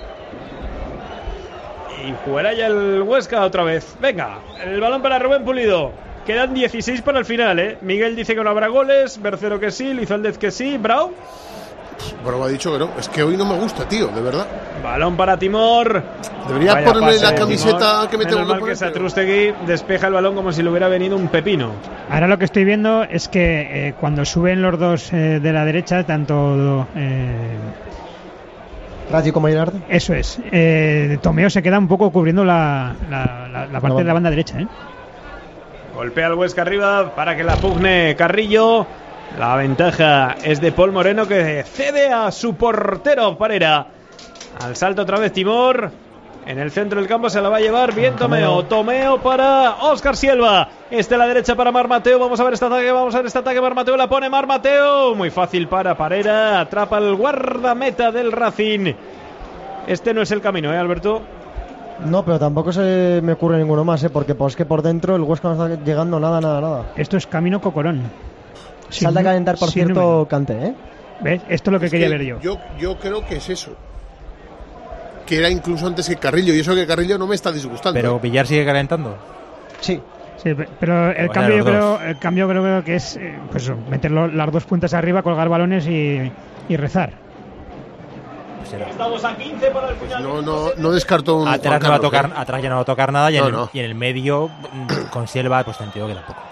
Y jugará ya el Huesca otra vez. Venga, el balón para Rubén Pulido. Quedan dieciséis para el final, ¿eh? Miguel dice que no habrá goles, Bercero que sí, Lizaldez que sí, Brau. Bravo ha dicho que no. Es que hoy no me gusta, tío, de verdad. Balón para Timor. Debería Vaya ponerme la pase, camiseta Timor. que me Menos tengo que mal poner. Que Satrústegui despeja el balón como si le hubiera venido un pepino. Ahora lo que estoy viendo es que eh, cuando suben los dos eh, de la derecha, tanto eh, Rayo como Gerardo. Eso es. Eh, Tomeo se queda un poco cubriendo la, la, la, la parte no, de la banda derecha, ¿eh? Golpea el Huesca arriba para que la pugne Carrillo. La ventaja es de Paul Moreno, que cede a su portero Parera. Al salto otra vez Timor. En el centro del campo se la va a llevar bien Tomeo. Tomeo para Óscar Silva. Este a la derecha para Mar Mateo. Vamos a ver este ataque, vamos a ver este ataque. Mar Mateo la pone Mar Mateo. Muy fácil para Parera. Atrapa el guardameta del Racing. Este no es el camino, ¿eh, Alberto? No, pero tampoco se me ocurre ninguno más, ¿eh? Porque pues que por dentro el Huesca no está llegando nada, nada, nada. Esto es camino Cocorón. Sí, Salta a calentar, por sí, cierto, número. Kanté, ¿eh? ¿Ves? Esto es lo que Es quería que ver yo. yo. Yo creo que es eso. Que era incluso antes que Carrillo, y eso que Carrillo no me está disgustando. Pero Villar sigue calentando. Sí. Sí, pero el Bueno, cambio, yo los creo, dos. el cambio creo que es eh, pues eso, meter lo- las dos puntas arriba, colgar balones y, y rezar. Estamos a quince para el final. No, no, no descarto un. Atrás, Juan no va a Carlos, tocar, ¿eh? atrás ya no va a tocar nada y, No, en, el, no. y en el medio mm, con Silva pues entiendo que tampoco.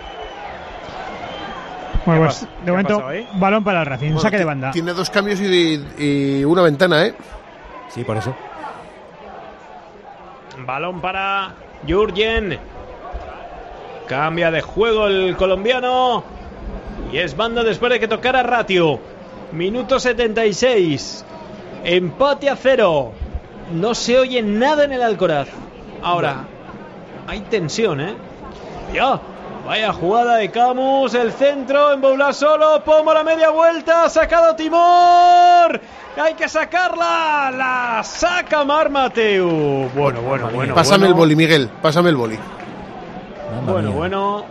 Bueno, ¿Qué pues pasa? de ¿Qué momento, ha pasado ahí? balón para el Racing, Bueno, saque de ti- banda. Tiene dos cambios y, y una ventana, ¿eh? Sí, por eso. Balón para Jurgen. Cambia de juego el colombiano. Y es banda después de que tocara Ratio. Minuto setenta y seis. Empate a cero. No se oye nada en el Alcoraz. Ahora, hay tensión, ¿eh? Ya. Vaya jugada de Camus. El centro. Emboulá solo. Pomo la media vuelta. Ha sacado Timor. Hay que sacarla. La saca Mar Mateu. Bueno, bueno, bueno. Pásame bueno. el boli, Miguel. Pásame el boli. Mamma Bueno, mía. bueno.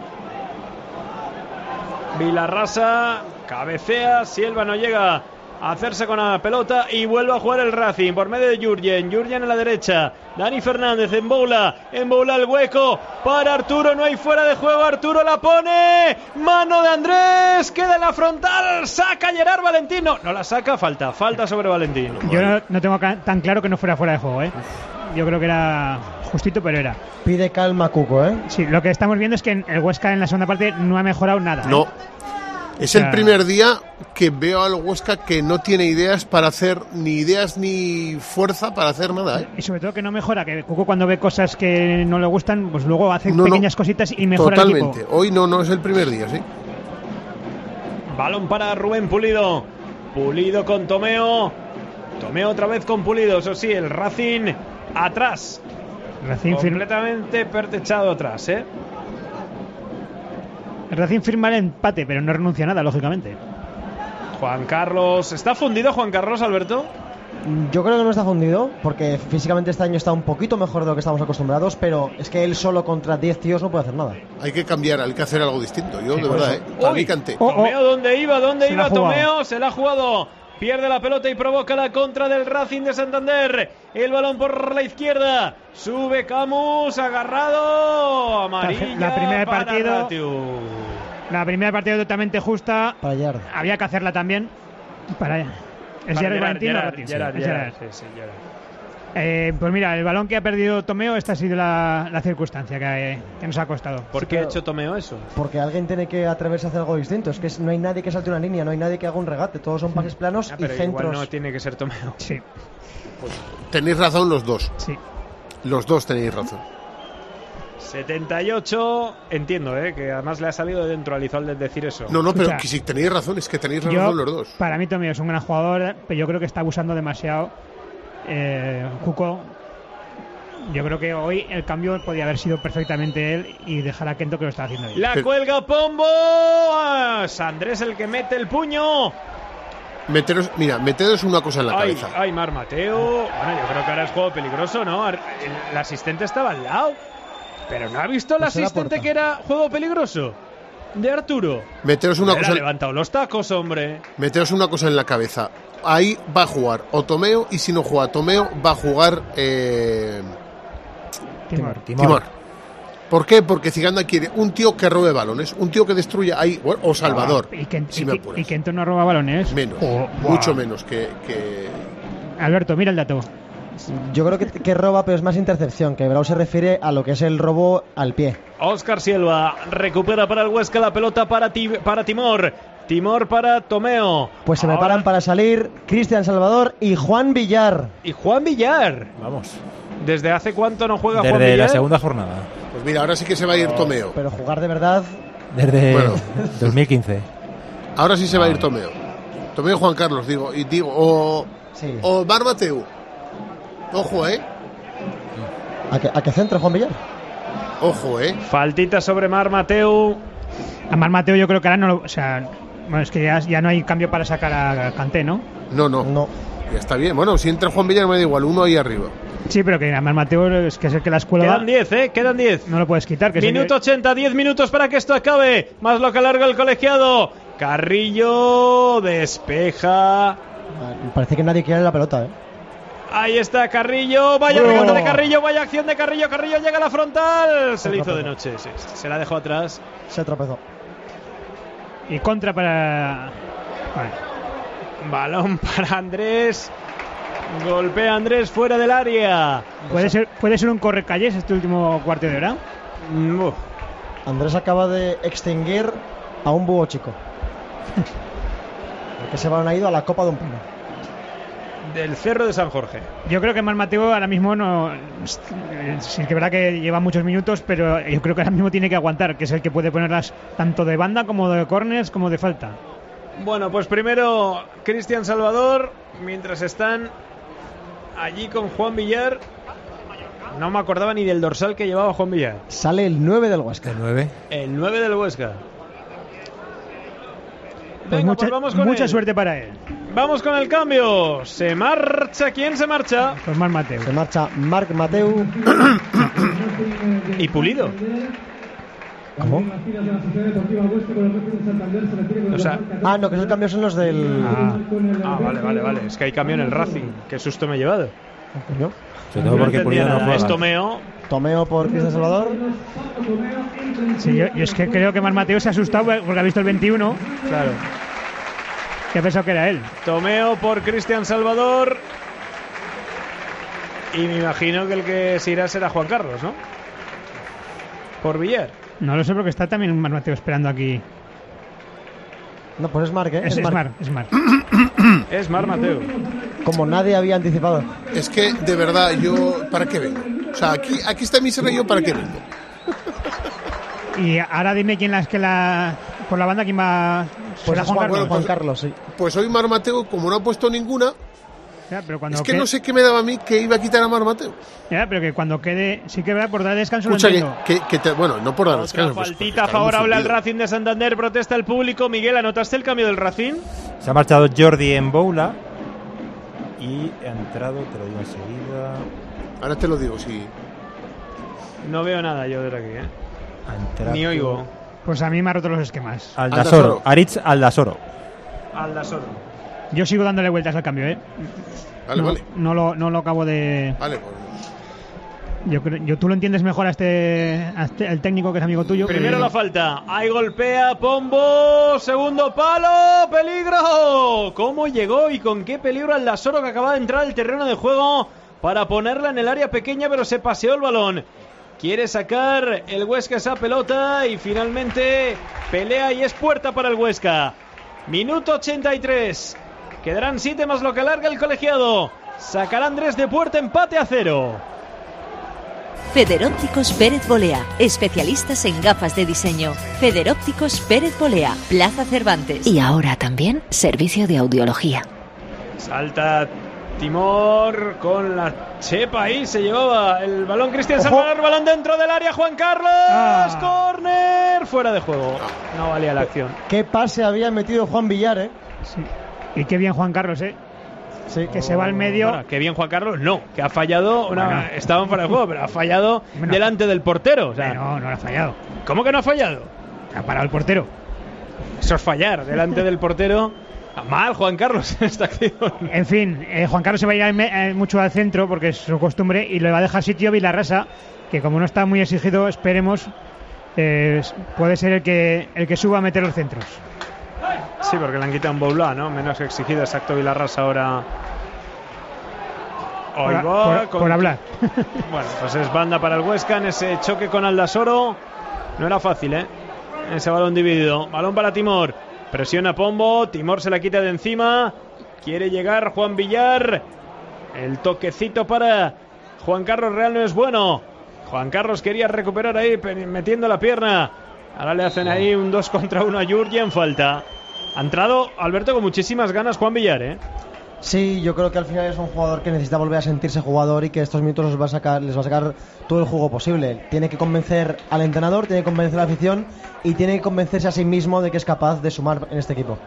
Vilarrasa cabecea, Silva no llega a hacerse con la pelota y vuelve a jugar el Racing por medio de Jurgen. Jurgen en la derecha, Dani Fernández en Boula, en Boula el hueco para Arturo, no hay fuera de juego, Arturo la pone, mano de Andrés, queda en la frontal, saca Gerard Valentino, no la saca, falta, falta sobre Valentino. Yo no, no tengo ca- tan claro que no fuera fuera de juego, ¿eh? Yo creo que era justito, pero era. Pide calma, Cuco, ¿eh? Sí, lo que estamos viendo es que el Huesca en la segunda parte no ha mejorado nada. ¿eh? No. Es O sea, el primer día que veo al Huesca que no tiene ideas para hacer, ni ideas ni fuerza para hacer nada, ¿eh? Y sobre todo que no mejora, que Cuco cuando ve cosas que no le gustan, pues luego hace No, no. pequeñas cositas y mejora el Totalmente. equipo. Hoy no, no es el primer día, sí. Balón para Rubén Pulido. Pulido con Tomeo. Tomeo otra vez con Pulido. Eso sí, el Racing atrás. Racing, fir- Completamente pertrechado atrás, ¿eh? el Racing firma el empate, pero no renuncia a nada, lógicamente. Juan Carlos. ¿Está fundido Juan Carlos, Alberto? Yo creo que no está fundido, porque físicamente este año está un poquito mejor de lo que estamos acostumbrados, pero es que él solo contra diez tíos no puede hacer nada. Hay que cambiar, hay que hacer algo distinto. Yo, Sí, de por verdad, eso. ¿eh? Para Uy, mí Kanté. Oh, oh. Tomeo, ¿dónde iba? ¿Dónde Se la iba ha jugado. Tomeo? Se la ha jugado. Pierde la pelota y provoca la contra del Racing de Santander. El balón por la izquierda. Sube Camus, agarrado. Amarilla La primera para partido- Ratiu. La primera partida totalmente justa. Para Gerard. Había que hacerla también. Para ¿Es Para Gerard Gerard, Valentino o Gerard, Ratiu? Gerard, Es Gerard, Gerard. sí, sí, Gerard. Eh, pues mira, el balón que ha perdido Tomeo, esta ha sido la, la circunstancia que, que nos ha costado. ¿Por Sí, qué ha pero- hecho Tomeo eso? Porque alguien tiene que atreverse a hacer algo distinto. Es que es- no hay nadie que salte una línea, no hay nadie que haga un regate. Todos son pases planos Ah, y pero igual centros. no tiene que ser Tomeo. Sí, Tenéis razón los dos. sí. Los dos tenéis razón. setenta y ocho, entiendo, ¿eh? Que además le ha salido de dentro a Lizalde decir eso. No, no, pero Escucha. que si tenéis razón, es que tenéis Yo, razón los dos. para mí Tomeo es un gran jugador, pero yo creo que está abusando demasiado. Eh, Cuco, yo creo que hoy el cambio podía haber sido perfectamente él y dejar a Kento que lo está haciendo bien. La Pero- cuelga Pombo. Ah, es Andrés el que mete el puño. Meteros, mira, meteros una cosa en la Ay, cabeza. ay, Mar Mateo. Bueno, yo creo que ahora es juego peligroso, ¿no? Ar- El, el asistente estaba al lado. Pero ¿no ha visto el Pues se la asistente porta. que era juego peligroso? De Arturo. Meteros una Él ha cosa, levantado los tacos, hombre. meteros una cosa en la cabeza. Ahí va a jugar o Tomeo, y si no juega Tomeo, va a jugar eh, Timor. Timor. Timor. ¿Por qué? Porque Ciganda quiere un tío que robe balones, un tío que destruya ahí, bueno, o Salvador, Y Ken- si y me Ken- apuras. y Kento no roba balones. Menos, Oh, buah. mucho menos que, que... Alberto, mira el dato. Yo creo que, que roba, pero es más intercepción, que Brau se refiere a lo que es el robo al pie. Óscar Silva recupera para el Huesca la pelota para, Ti- para Timor. Timor para Tomeo. Pues se Ahora- preparan para salir Cristian Salvador y Juan Villar. Y Juan Villar. Vamos. ¿Desde hace cuánto no juega Juan Desde Villar? la segunda jornada. Pues mira, ahora sí que se va a ir Tomeo. Pero jugar de verdad, Desde Bueno. dos mil quince. Ahora sí se va a ir Tomeo. Tomeo y Juan Carlos, digo, y digo, o, sí. o Mar Mateu. Ojo, eh. ¿A qué, a qué centro Juan Villar? Ojo, eh. Faltita sobre Mar Mateu. A Mar Mateo yo creo que ahora no lo... O sea, bueno, es que ya, ya no hay cambio para sacar a Kanté, ¿no? No, no. No. Ya está bien. Bueno, si entra Juan Villar me da igual, uno ahí arriba. Sí, pero que además Mateo es que es el que la escuela Quedan va, diez, ¿eh? Quedan diez. no lo puedes quitar. Que es el Minuto que- ochenta, diez minutos para que esto acabe. Más lo que alarga el colegiado. Carrillo despeja. Me parece que nadie quiere la pelota, ¿eh? Ahí está Carrillo. Vaya Oh. regate de Carrillo, vaya acción de Carrillo. Carrillo llega a la frontal. Se le hizo de noche, sí, se la dejó atrás. Se tropezó. Y contra para... Vale. Balón para Andrés. Golpea Andrés fuera del área. ¿Puede ser, ¿Puede ser un correcalles este último cuarto de hora? Mm, uf. Andrés acaba de extinguir a un búho chico. Que ese balón ha ido a la copa de un pino. Del Cerro de San Jorge. Yo creo que Mar Mateo ahora mismo no... Sí que es verdad que lleva muchos minutos, pero yo creo que ahora mismo tiene que aguantar, que es el que puede ponerlas tanto de banda como de corners como de falta. Bueno, pues primero Cristian Salvador, mientras están allí con Juan Villar. No me acordaba ni del dorsal que llevaba Juan Villar. Sale el nueve del Huesca. El nueve. El nueve del Huesca. Pues Venga, mucha, pues vamos con mucha él. suerte para él. Vamos con el cambio. Se marcha. ¿Quién se marcha? Pues Mar Mateo. Se marcha Marc Mateu. Y Pulido. ¿Cómo? O sea, Ah, no, que esos cambios son los del... ah, ah, vale, vale, vale. Es que hay cambio en el Racing. Qué susto me he llevado. Coño. Sobre todo porque entendía Pulido no nada. juega. Es Tomeo. Tomeo por Cristian Salvador. Sí, yo, yo es que creo que Mar Mateo se ha asustado porque ha visto el veintiuno. Claro. Que ha pensado que era él. Tomeo por Cristian Salvador. Y me imagino que el que se irá será Juan Carlos, ¿no? Por Villar. No lo sé porque está también Mar Mateo esperando aquí. No, pues es Marc, ¿eh? Es, es Marc. Mar, es Mar. Es Mar Mateo. Como nadie había anticipado. Es que, de verdad, yo... ¿Para qué vengo? O sea, aquí, aquí está mi serra, yo ¿para qué vengo? Y ahora dime quién la es que la... Por la banda, ¿quién va...? Pues ¿Será es Juan Juan, Carlos? Juan Carlos, sí. Pues hoy Mar Mateo, como no ha puesto ninguna, Ya, pero cuando es que quede- no sé qué me daba a mí que iba a quitar a Mar Mateo. Ya, pero que cuando quede... Sí que verdad, por dar descanso Escucha, lo que, entiendo. que, que te- bueno, no por dar Otra descanso. pues, faltita porque está muy favorable al fundido. Racing de Santander. Protesta el público. Miguel, ¿anotaste el cambio del Racing? Se ha marchado Jordi en Boula. Y ha entrado, te lo digo enseguida. Ahora te lo digo, sí. No veo nada yo desde aquí, ¿eh? Ha entrado Ni oigo. Pues a mí me ha roto los esquemas. Aldasoro. Aritz Aldasoro. Aldasoro. Yo sigo dándole vueltas al cambio, ¿eh? Vale, no, vale. No lo, no lo acabo de... Vale, pues. Yo creo, yo, tú lo entiendes mejor a este, a este- el técnico que es amigo tuyo. Primero que- la falta. Ahí golpea Pombo. Segundo palo. ¡Peligro! ¿Cómo llegó y con qué peligro Aldasoro, que acaba de entrar al terreno de juego para ponerla en el área pequeña, pero se paseó el balón? Quiere sacar el Huesca esa pelota y finalmente pelea y es puerta para el Huesca. Minuto ochenta y tres. Quedarán siete más lo que alarga el colegiado. Sacará Andrés de puerta, empate a cero. Federópticos Pérez Bolea, especialistas en gafas de diseño. Federópticos Pérez Bolea, Plaza Cervantes. Y ahora también servicio de audiología. Salta Timor con la chepa ahí. Se llevaba el balón Cristian Salvador. Balón dentro del área. Juan Carlos. Ah. Córner. Fuera de juego. No valía la acción. ¿Qué pase había metido Juan Villar, eh? Sí. Y qué bien Juan Carlos, ¿eh? Sí. Que se va al medio. Bueno, qué bien Juan Carlos. No, que ha fallado. Una... Bueno. Estaban fuera de juego, pero ha fallado Bueno. delante del portero. O sea, Eh, no, no lo ha fallado. ¿cómo que no ha fallado? Ha parado el portero. Eso es fallar delante del portero. Mal Juan Carlos en esta acción. En fin, eh, Juan Carlos se va a ir al me- eh, mucho al centro porque es su costumbre y le va a dejar sitio a Vilarrasa, que como no está muy exigido, esperemos, eh, puede ser el que el que suba a meter los centros. Sí, porque le han quitado un Boulá, ¿no? Menos exigido, exacto, Vilarrasa ahora. Hoy Por, va por- con- por hablar. Bueno, pues es banda para el Huesca en ese choque con Aldasoro. No era fácil, ¿eh? Ese balón dividido. Balón para Timor. Presiona Pombo. Timor se la quita de encima. Quiere llegar Juan Villar. El toquecito para Juan Carlos Real no es bueno. Juan Carlos quería recuperar ahí pe- metiendo la pierna. Ahora le hacen ahí un dos contra uno a Yurgi en falta. Ha entrado Alberto con muchísimas ganas Juan Villar, ¿eh? Sí, yo creo que al final es un jugador que necesita volver a sentirse jugador y que estos minutos los va a sacar, les va a sacar todo el juego posible. Tiene que convencer al entrenador, tiene que convencer a la afición y tiene que convencerse a sí mismo de que es capaz de sumar en este equipo.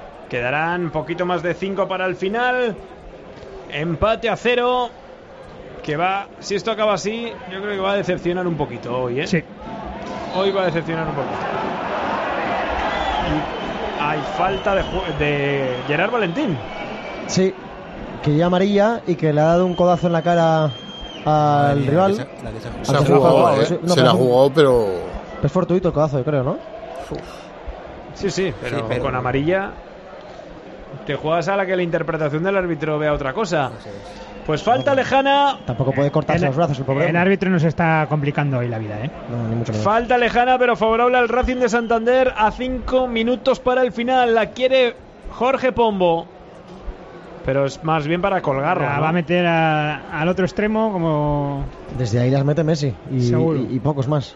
Quedarán un poquito más de cinco para el final. Empate a cero. que va, si esto acaba así, yo creo que va a decepcionar un poquito hoy, ¿eh? Sí. Hoy va a decepcionar un poquito. Y hay falta de, de Gerard Valentín. Sí, que ya amarilla y que le ha dado un codazo en la cara al Mía, rival. la que se, la que se, se, ha jugado, eh. no, se la ha jugado, pero... Es fortuito el codazo, yo creo, ¿no? Sí, sí, pero, sí, pero con amarilla te juegas a la que la interpretación del árbitro vea otra cosa. Pues falta lejana. Tampoco puede cortarse el, los brazos el pobre. El árbitro nos está complicando hoy la vida, ¿eh? No, ni mucho menos. Falta lejana, pero favorable al Racing de Santander a cinco minutos para el final. La quiere Jorge Pombo. Pero es más bien para colgarla, La ¿no? va a meter a, al otro extremo como... Desde ahí las mete Messi y, y, y pocos más.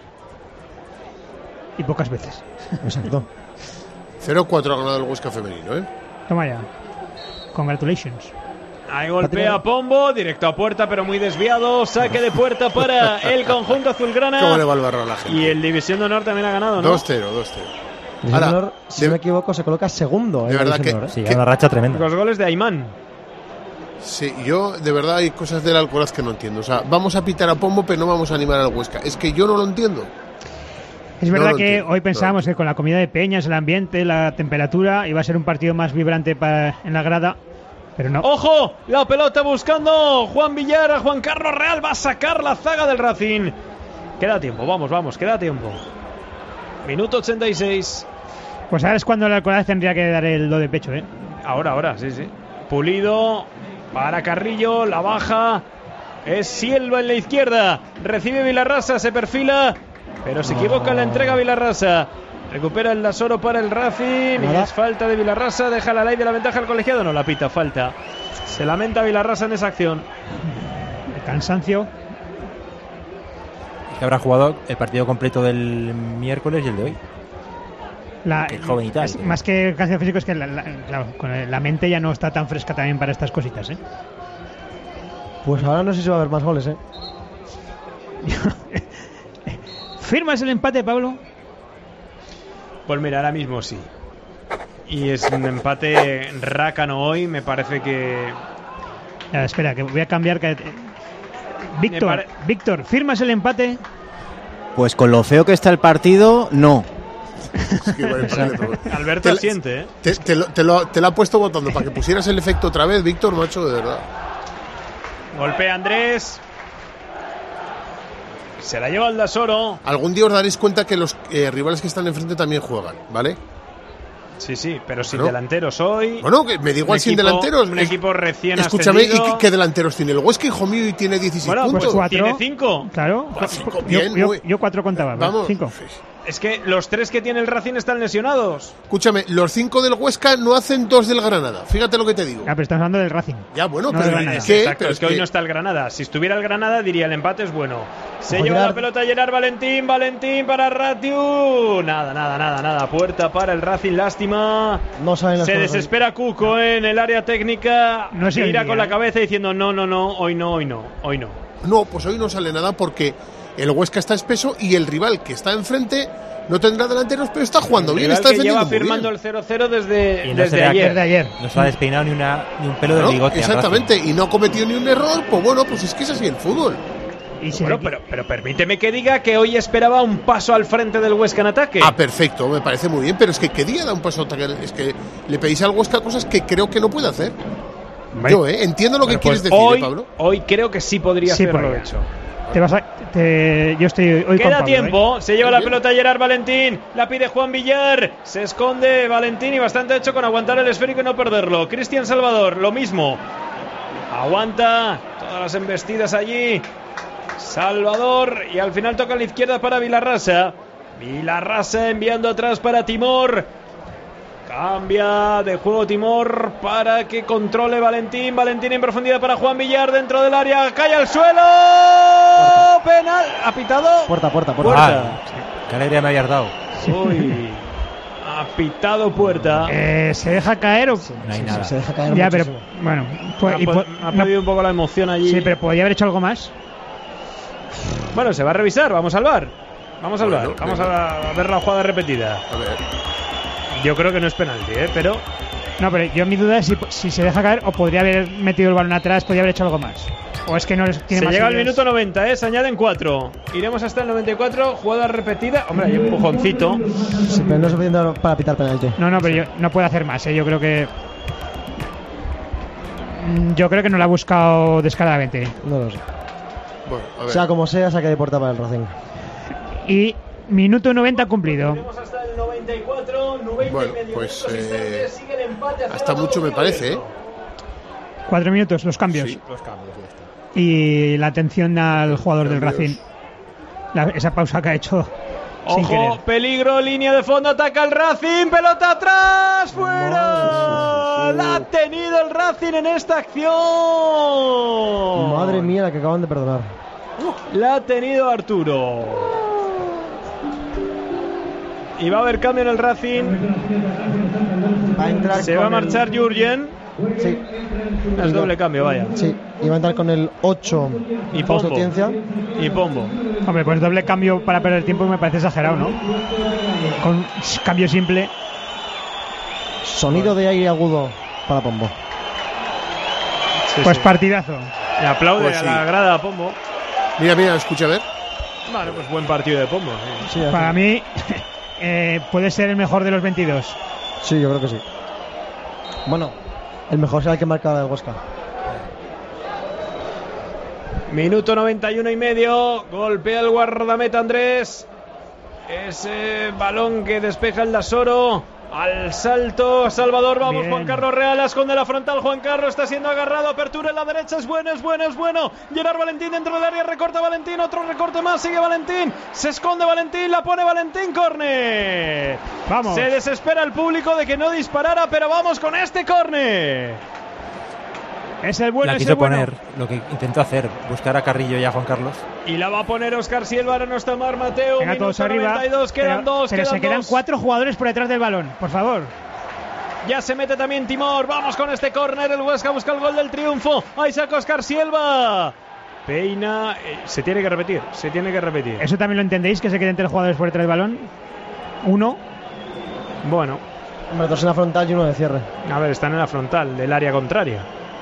Y pocas veces. Exacto. cero cuatro ha ganado el Huesca femenino, ¿eh? Toma ya. Congratulations. Ahí golpea Pombo, directo a puerta, pero muy desviado. Saque de puerta para el conjunto azulgrana. ¿Cómo le va el barro a la gente? Y el División de Honor también ha ganado, ¿no? dos cero, dos cero. Ahora, si no me equivoco, se coloca segundo. De verdad que, honor, ¿eh? Sí, una racha tremenda. Los goles de Aymán. Sí, yo de verdad hay cosas del Alcoraz que no entiendo. O sea, vamos a pitar a Pombo, pero no vamos a animar al Huesca. Es que yo no lo entiendo. Es no verdad lo que entiendo, hoy pensábamos no que con la comida de peñas, el ambiente, la temperatura, iba a ser un partido más vibrante para, en la grada, pero no. ¡Ojo! La pelota buscando Juan Villar a Juan Carlos Real. Va a sacar la zaga del Racing. Queda tiempo, vamos, vamos, queda tiempo. Minuto ochenta y seis. Pues ahora es cuando el Alcoraz tendría que dar el do de pecho, ¿eh? Ahora, ahora, sí, sí. Pulido para Carrillo, la baja. Es Silva en la izquierda. Recibe Vilarrasa, se perfila, pero se equivoca en la entrega Vilarrasa. Recupera el Lasoro para el Racing. Nada. Y es falta de Vilarrasa. Deja la ley de la ventaja al colegiado. No la pita, falta. Se lamenta Vilarrasa en esa acción. El cansancio. Que habrá jugado el partido completo del miércoles y el de hoy. La, Qué joven y tal. es más que el cansancio físico, es que la, la, claro, con el- la mente ya no está tan fresca también para estas cositas, ¿eh? Pues ahora no sé si va a haber más goles, ¿eh? ¿Firmas el empate, Pablo? Pues mira, ahora mismo sí. Y es un empate rácano hoy. Me parece que... Ya, espera, que voy a cambiar. Que... Víctor, Me pare- Víctor, ¿firmas el empate? Pues con lo feo que está el partido, no. Es que igual parece todo. Alberto Te la- asiente, ¿eh? Te, te lo, te, lo, te lo ha puesto votando para que pusieras el efecto otra vez, Víctor, macho, de verdad. Golpea Andrés. Se la lleva el Dasoro. Algún día os daréis cuenta que los eh, rivales que están enfrente también juegan, ¿vale? Sí, sí, pero sin Bueno. delanteros hoy. Bueno, que me da igual Un sin equipo- delanteros. Un Es- equipo recién Escúchame, ¿y ascendido. qué, qué delanteros tiene el Huesca, hijo mío, y tiene dieciséis Bueno, pues puntos? cuatro. tiene cinco. Claro. Pues cinco, yo, bien, yo- muy- yo cuatro contaba. Vamos. Cinco. Es que los tres que tiene el Racing están lesionados. Escúchame, los cinco del Huesca no hacen dos del Granada. Fíjate lo que te digo. Ah, pero estamos hablando del Racing. Ya, bueno, No, pero de Granada. ¿qué? Exacto, Pero es que hoy no está el Granada. Si estuviera el Granada diría el empate es bueno. Se Ojo, lleva Gerard. la pelota a Gerard Valentín, Valentín para Ratiu. Nada, nada, nada, nada. Puerta para el Racing, lástima. No saben las Se cosas. desespera Cuco en el área técnica. No es el Tira día, con la ¿eh? cabeza diciendo no, no, no, hoy no, hoy no, hoy no. No, pues hoy no sale nada porque el Huesca está espeso y el rival que está enfrente no tendrá delanteros, pero está jugando bien, Rival está que lleva defendiendo muy firmando bien. el cero cero desde, Y no desde se le ha- ayer. Desde ayer. No se ha despeinado ni, una, ni un pelo del ¿No? bigote. al Exactamente, y no ha cometido ni un error, pues bueno, pues es que es así el fútbol. Y se Bueno, le- pero, pero permíteme que diga que hoy esperaba un paso al frente del Huesca en ataque. Ah, perfecto, me parece muy bien, pero es que ¿qué día da un paso a ataque? Es que le pedís al Huesca cosas que creo que no puede hacer. Yo, ¿eh? Entiendo lo que Bueno, quieres pues decir, hoy, ¿eh, Pablo? hoy creo que sí podría Sí haberlo podría. hecho. Te vas a, te- yo estoy hoy con Queda Pablo, tiempo, ¿eh? se lleva la Bien. pelota Gerard Valentín, la pide Juan Villar, se esconde Valentín y bastante hecho con aguantar el esférico y no perderlo. Cristian Salvador, lo mismo. Aguanta todas las embestidas allí. Salvador y al final toca a la izquierda para Vilarrasa. Vilarrasa enviando atrás para Timor. Cambia de juego Timor para que controle Valentín. Valentín en profundidad para Juan Villar dentro del área. Cae al suelo. Penal. ¿Ha pitado? Puerta, puerta, puerta. Puerta. Ah, qué alegría me habías dado. Uy. Ha pitado puerta. Eh, ¿Se deja caer o...? No hay Sí, nada. se deja caer Ya, pero muchísimo. bueno. pues- ha, y po- po- ha no- perdido un poco la emoción allí. sí, pero podría haber hecho algo más. Bueno, se va a revisar. Vamos al bar. Vamos al Bueno, bar. Vamos venga. a, a ver la jugada repetida. A ver. Yo creo que no es penalti, ¿eh? Pero No, pero yo mi duda es si, si se deja caer o podría haber metido el balón atrás, podría haber hecho algo más. O es que no tiene se más llega al ideas. minuto noventa, ¿eh? Se añaden cuatro. Iremos hasta el noventa y cuatro, jugada repetida. Hombre, hay un empujoncito. Sí, pero no es suficiente para pitar penalti. No, no, pero yo, no puede hacer más, ¿eh? Yo creo que... Yo creo que no lo ha buscado descaradamente. No lo sé. Bueno, a ver. Sea como sea, saque de puerta para el Racing. Y minuto noventa cumplido. Hasta el noventa y cuatro, noventa Bueno, y medio pues minutos, eh, sigue el empate a hasta cero, mucho me parece, ¿eh? Cuatro minutos, los cambios. Sí. Los cambios, ya está. Y la atención al jugador del Cambios. Racing. La- esa pausa que ha hecho sin querer. Ojo, peligro, línea de fondo, ataca el Racing, pelota atrás, fuera. La ha tenido el Racing en esta acción. Madre mía, la que acaban de perdonar. La ha tenido Arturo. Y va a haber cambio en el Racing. Va a entrar Se con va a marchar el... Jurgen. Sí. Es doble cambio, vaya. Sí, y va a entrar con el ocho Y Fausto Pombo. Ciencia. Y Pombo. Hombre, pues doble cambio para perder tiempo me parece exagerado, ¿no? Con cambio simple. Sonido de aire agudo para Pombo. Sí, Pues sí. partidazo. Le aplaude Pues a sí. la grada a Pombo. Mira, mira, escucha, a ver. Vale, pues buen partido de Pombo. sí. Sí, Para mí eh, puede ser el mejor de los veintidós. sí, yo creo que sí. Bueno, el mejor será el que marca el Huesca. Minuto noventa y uno y medio. Golpea el guardameta Andrés. Ese balón que despeja el Dasoro. Al salto, Salvador, vamos, Bien. Juan Carlos Real, esconde la frontal, Juan Carlos está siendo agarrado, apertura en la derecha, es bueno, es bueno, es bueno, Gerard Valentín dentro del área, recorta Valentín, otro recorte más, sigue Valentín, se esconde Valentín, la pone Valentín, córner. Vamos. Se desespera el público de que no disparara, pero vamos con este córner. Es el bueno, La es quiso el bueno. poner, lo que intentó hacer, buscar a Carrillo y a Juan Carlos. Y la va a poner Óscar Silva, ahora no está Mar Mateo. Venga, minuto todos arriba. noventa y dos, quedan pero, dos, pero quedan se quedan dos. cuatro jugadores por detrás del balón, por favor. Ya se mete también Timor. Vamos con este córner. El Huesca busca el gol del triunfo. Ahí saca Óscar Silva. Peina. Eh, se tiene que repetir. Se tiene que repetir. ¿Eso también lo entendéis? Que se queden tres jugadores por detrás del balón. Uno. Bueno. Hombre, dos en la frontal y uno de cierre. A ver, están en la frontal del área contraria.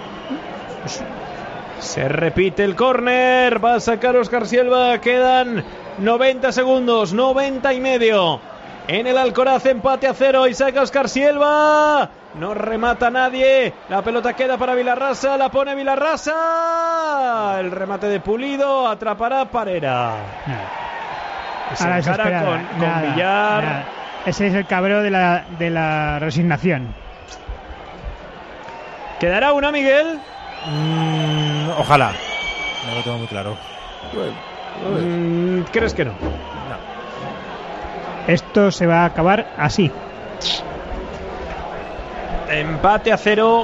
Se repite el córner. Va a sacar Óscar Silva. Quedan noventa segundos. noventa y medio. En el Alcoraz, empate a cero. Y saca Óscar Silva. No remata nadie. La pelota queda para Vilarrasa. La pone Vilarrasa. El remate de Pulido. Atrapará Parera. Nada. Se Ahora encara desesperada. con, con Nada, Villar. nada. Ese es el cabreo de la, de la resignación. ¿Quedará una, Miguel? Mm, ojalá. No lo tengo muy claro. Bueno, Mm, ¿Crees que no? Esto se va a acabar así. Empate a cero.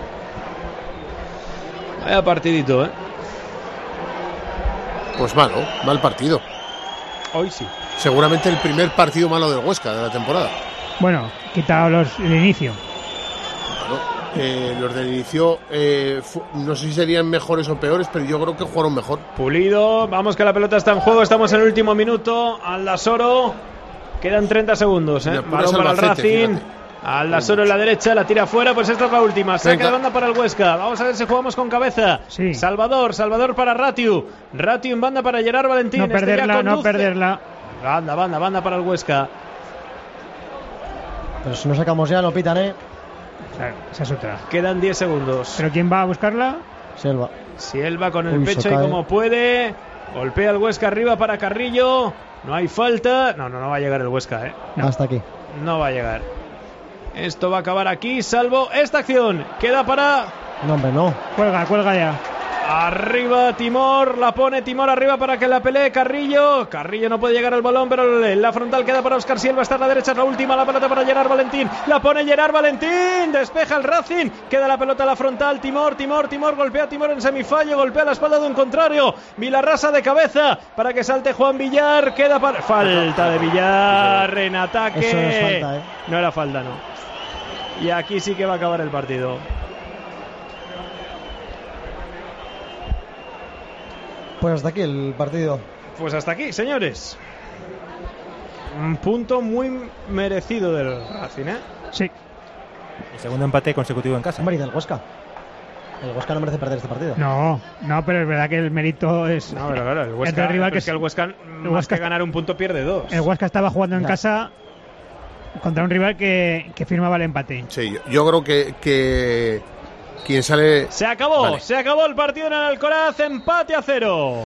Vaya partidito, ¿eh? pues malo, mal partido. Hoy sí. Seguramente el primer partido malo del Huesca de la temporada. Bueno, quitado los, el inicio. Bueno, eh, los del inicio, eh, fu- no sé si serían mejores o peores, pero yo creo que jugaron mejor. Pulido, vamos que la pelota está en juego, estamos en el último minuto. Aldasoro, quedan treinta segundos, ¿eh? Me apuras Balón para el Albacete, Racing. fíjate. Aldasoro en la derecha, la tira fuera, pues esta es la última. Saca Venga. de banda para el Huesca. Vamos a ver si jugamos con cabeza. Sí. Salvador, Salvador para Ratiu. Ratiu en banda para Gerard Valentín. No Este ya perderla, no conduce. perderla. Banda, banda, banda para el Huesca. Pero si no sacamos ya, lo pitan, ¿eh? O sea, esa es otra. Quedan diez segundos. ¿Pero quién va a buscarla? Selva. Silva con el Uy, pecho se y cae. como puede. Golpea el Huesca arriba para Carrillo. No hay falta. No, no, no va a llegar el Huesca, ¿eh? Hasta aquí. No va a llegar. Esto va a acabar aquí, salvo esta acción. Queda para No, hombre, no. Cuelga, cuelga ya. arriba Timor. La pone Timor arriba para que la pelee Carrillo. Carrillo no puede llegar al balón, pero la frontal queda para Óscar Silva. Está a la derecha, es la última. La pelota para Gerard Valentín. La pone Gerard Valentín. Despeja el Racing. Queda la pelota a la frontal. Timor, Timor, Timor. Golpea Timor en semifallo. Golpea la espalda de un contrario. Vilarrasa de cabeza para que salte Juan Villar. Queda para. Falta de Villar en ataque. Eso no es falta, ¿eh? No era falta, no. Y aquí sí que va a acabar el partido. Pues hasta aquí el partido. Pues hasta aquí, señores. Un punto muy merecido del Racing, ¿eh? Sí. El segundo empate consecutivo en casa. Hombre, y del Huesca. El Huesca no merece perder este partido. No, no, pero es verdad que el mérito es. No, pero claro, el Huesca, el rival que es que el Huesca, el más Huesca, que ganar un punto, pierde dos. El Huesca estaba jugando en Ya. casa contra un rival que, que firmaba el empate. Sí, yo, yo creo que, que quien sale... Se acabó, Vale. se acabó el partido en el Alcoraz, empate a cero.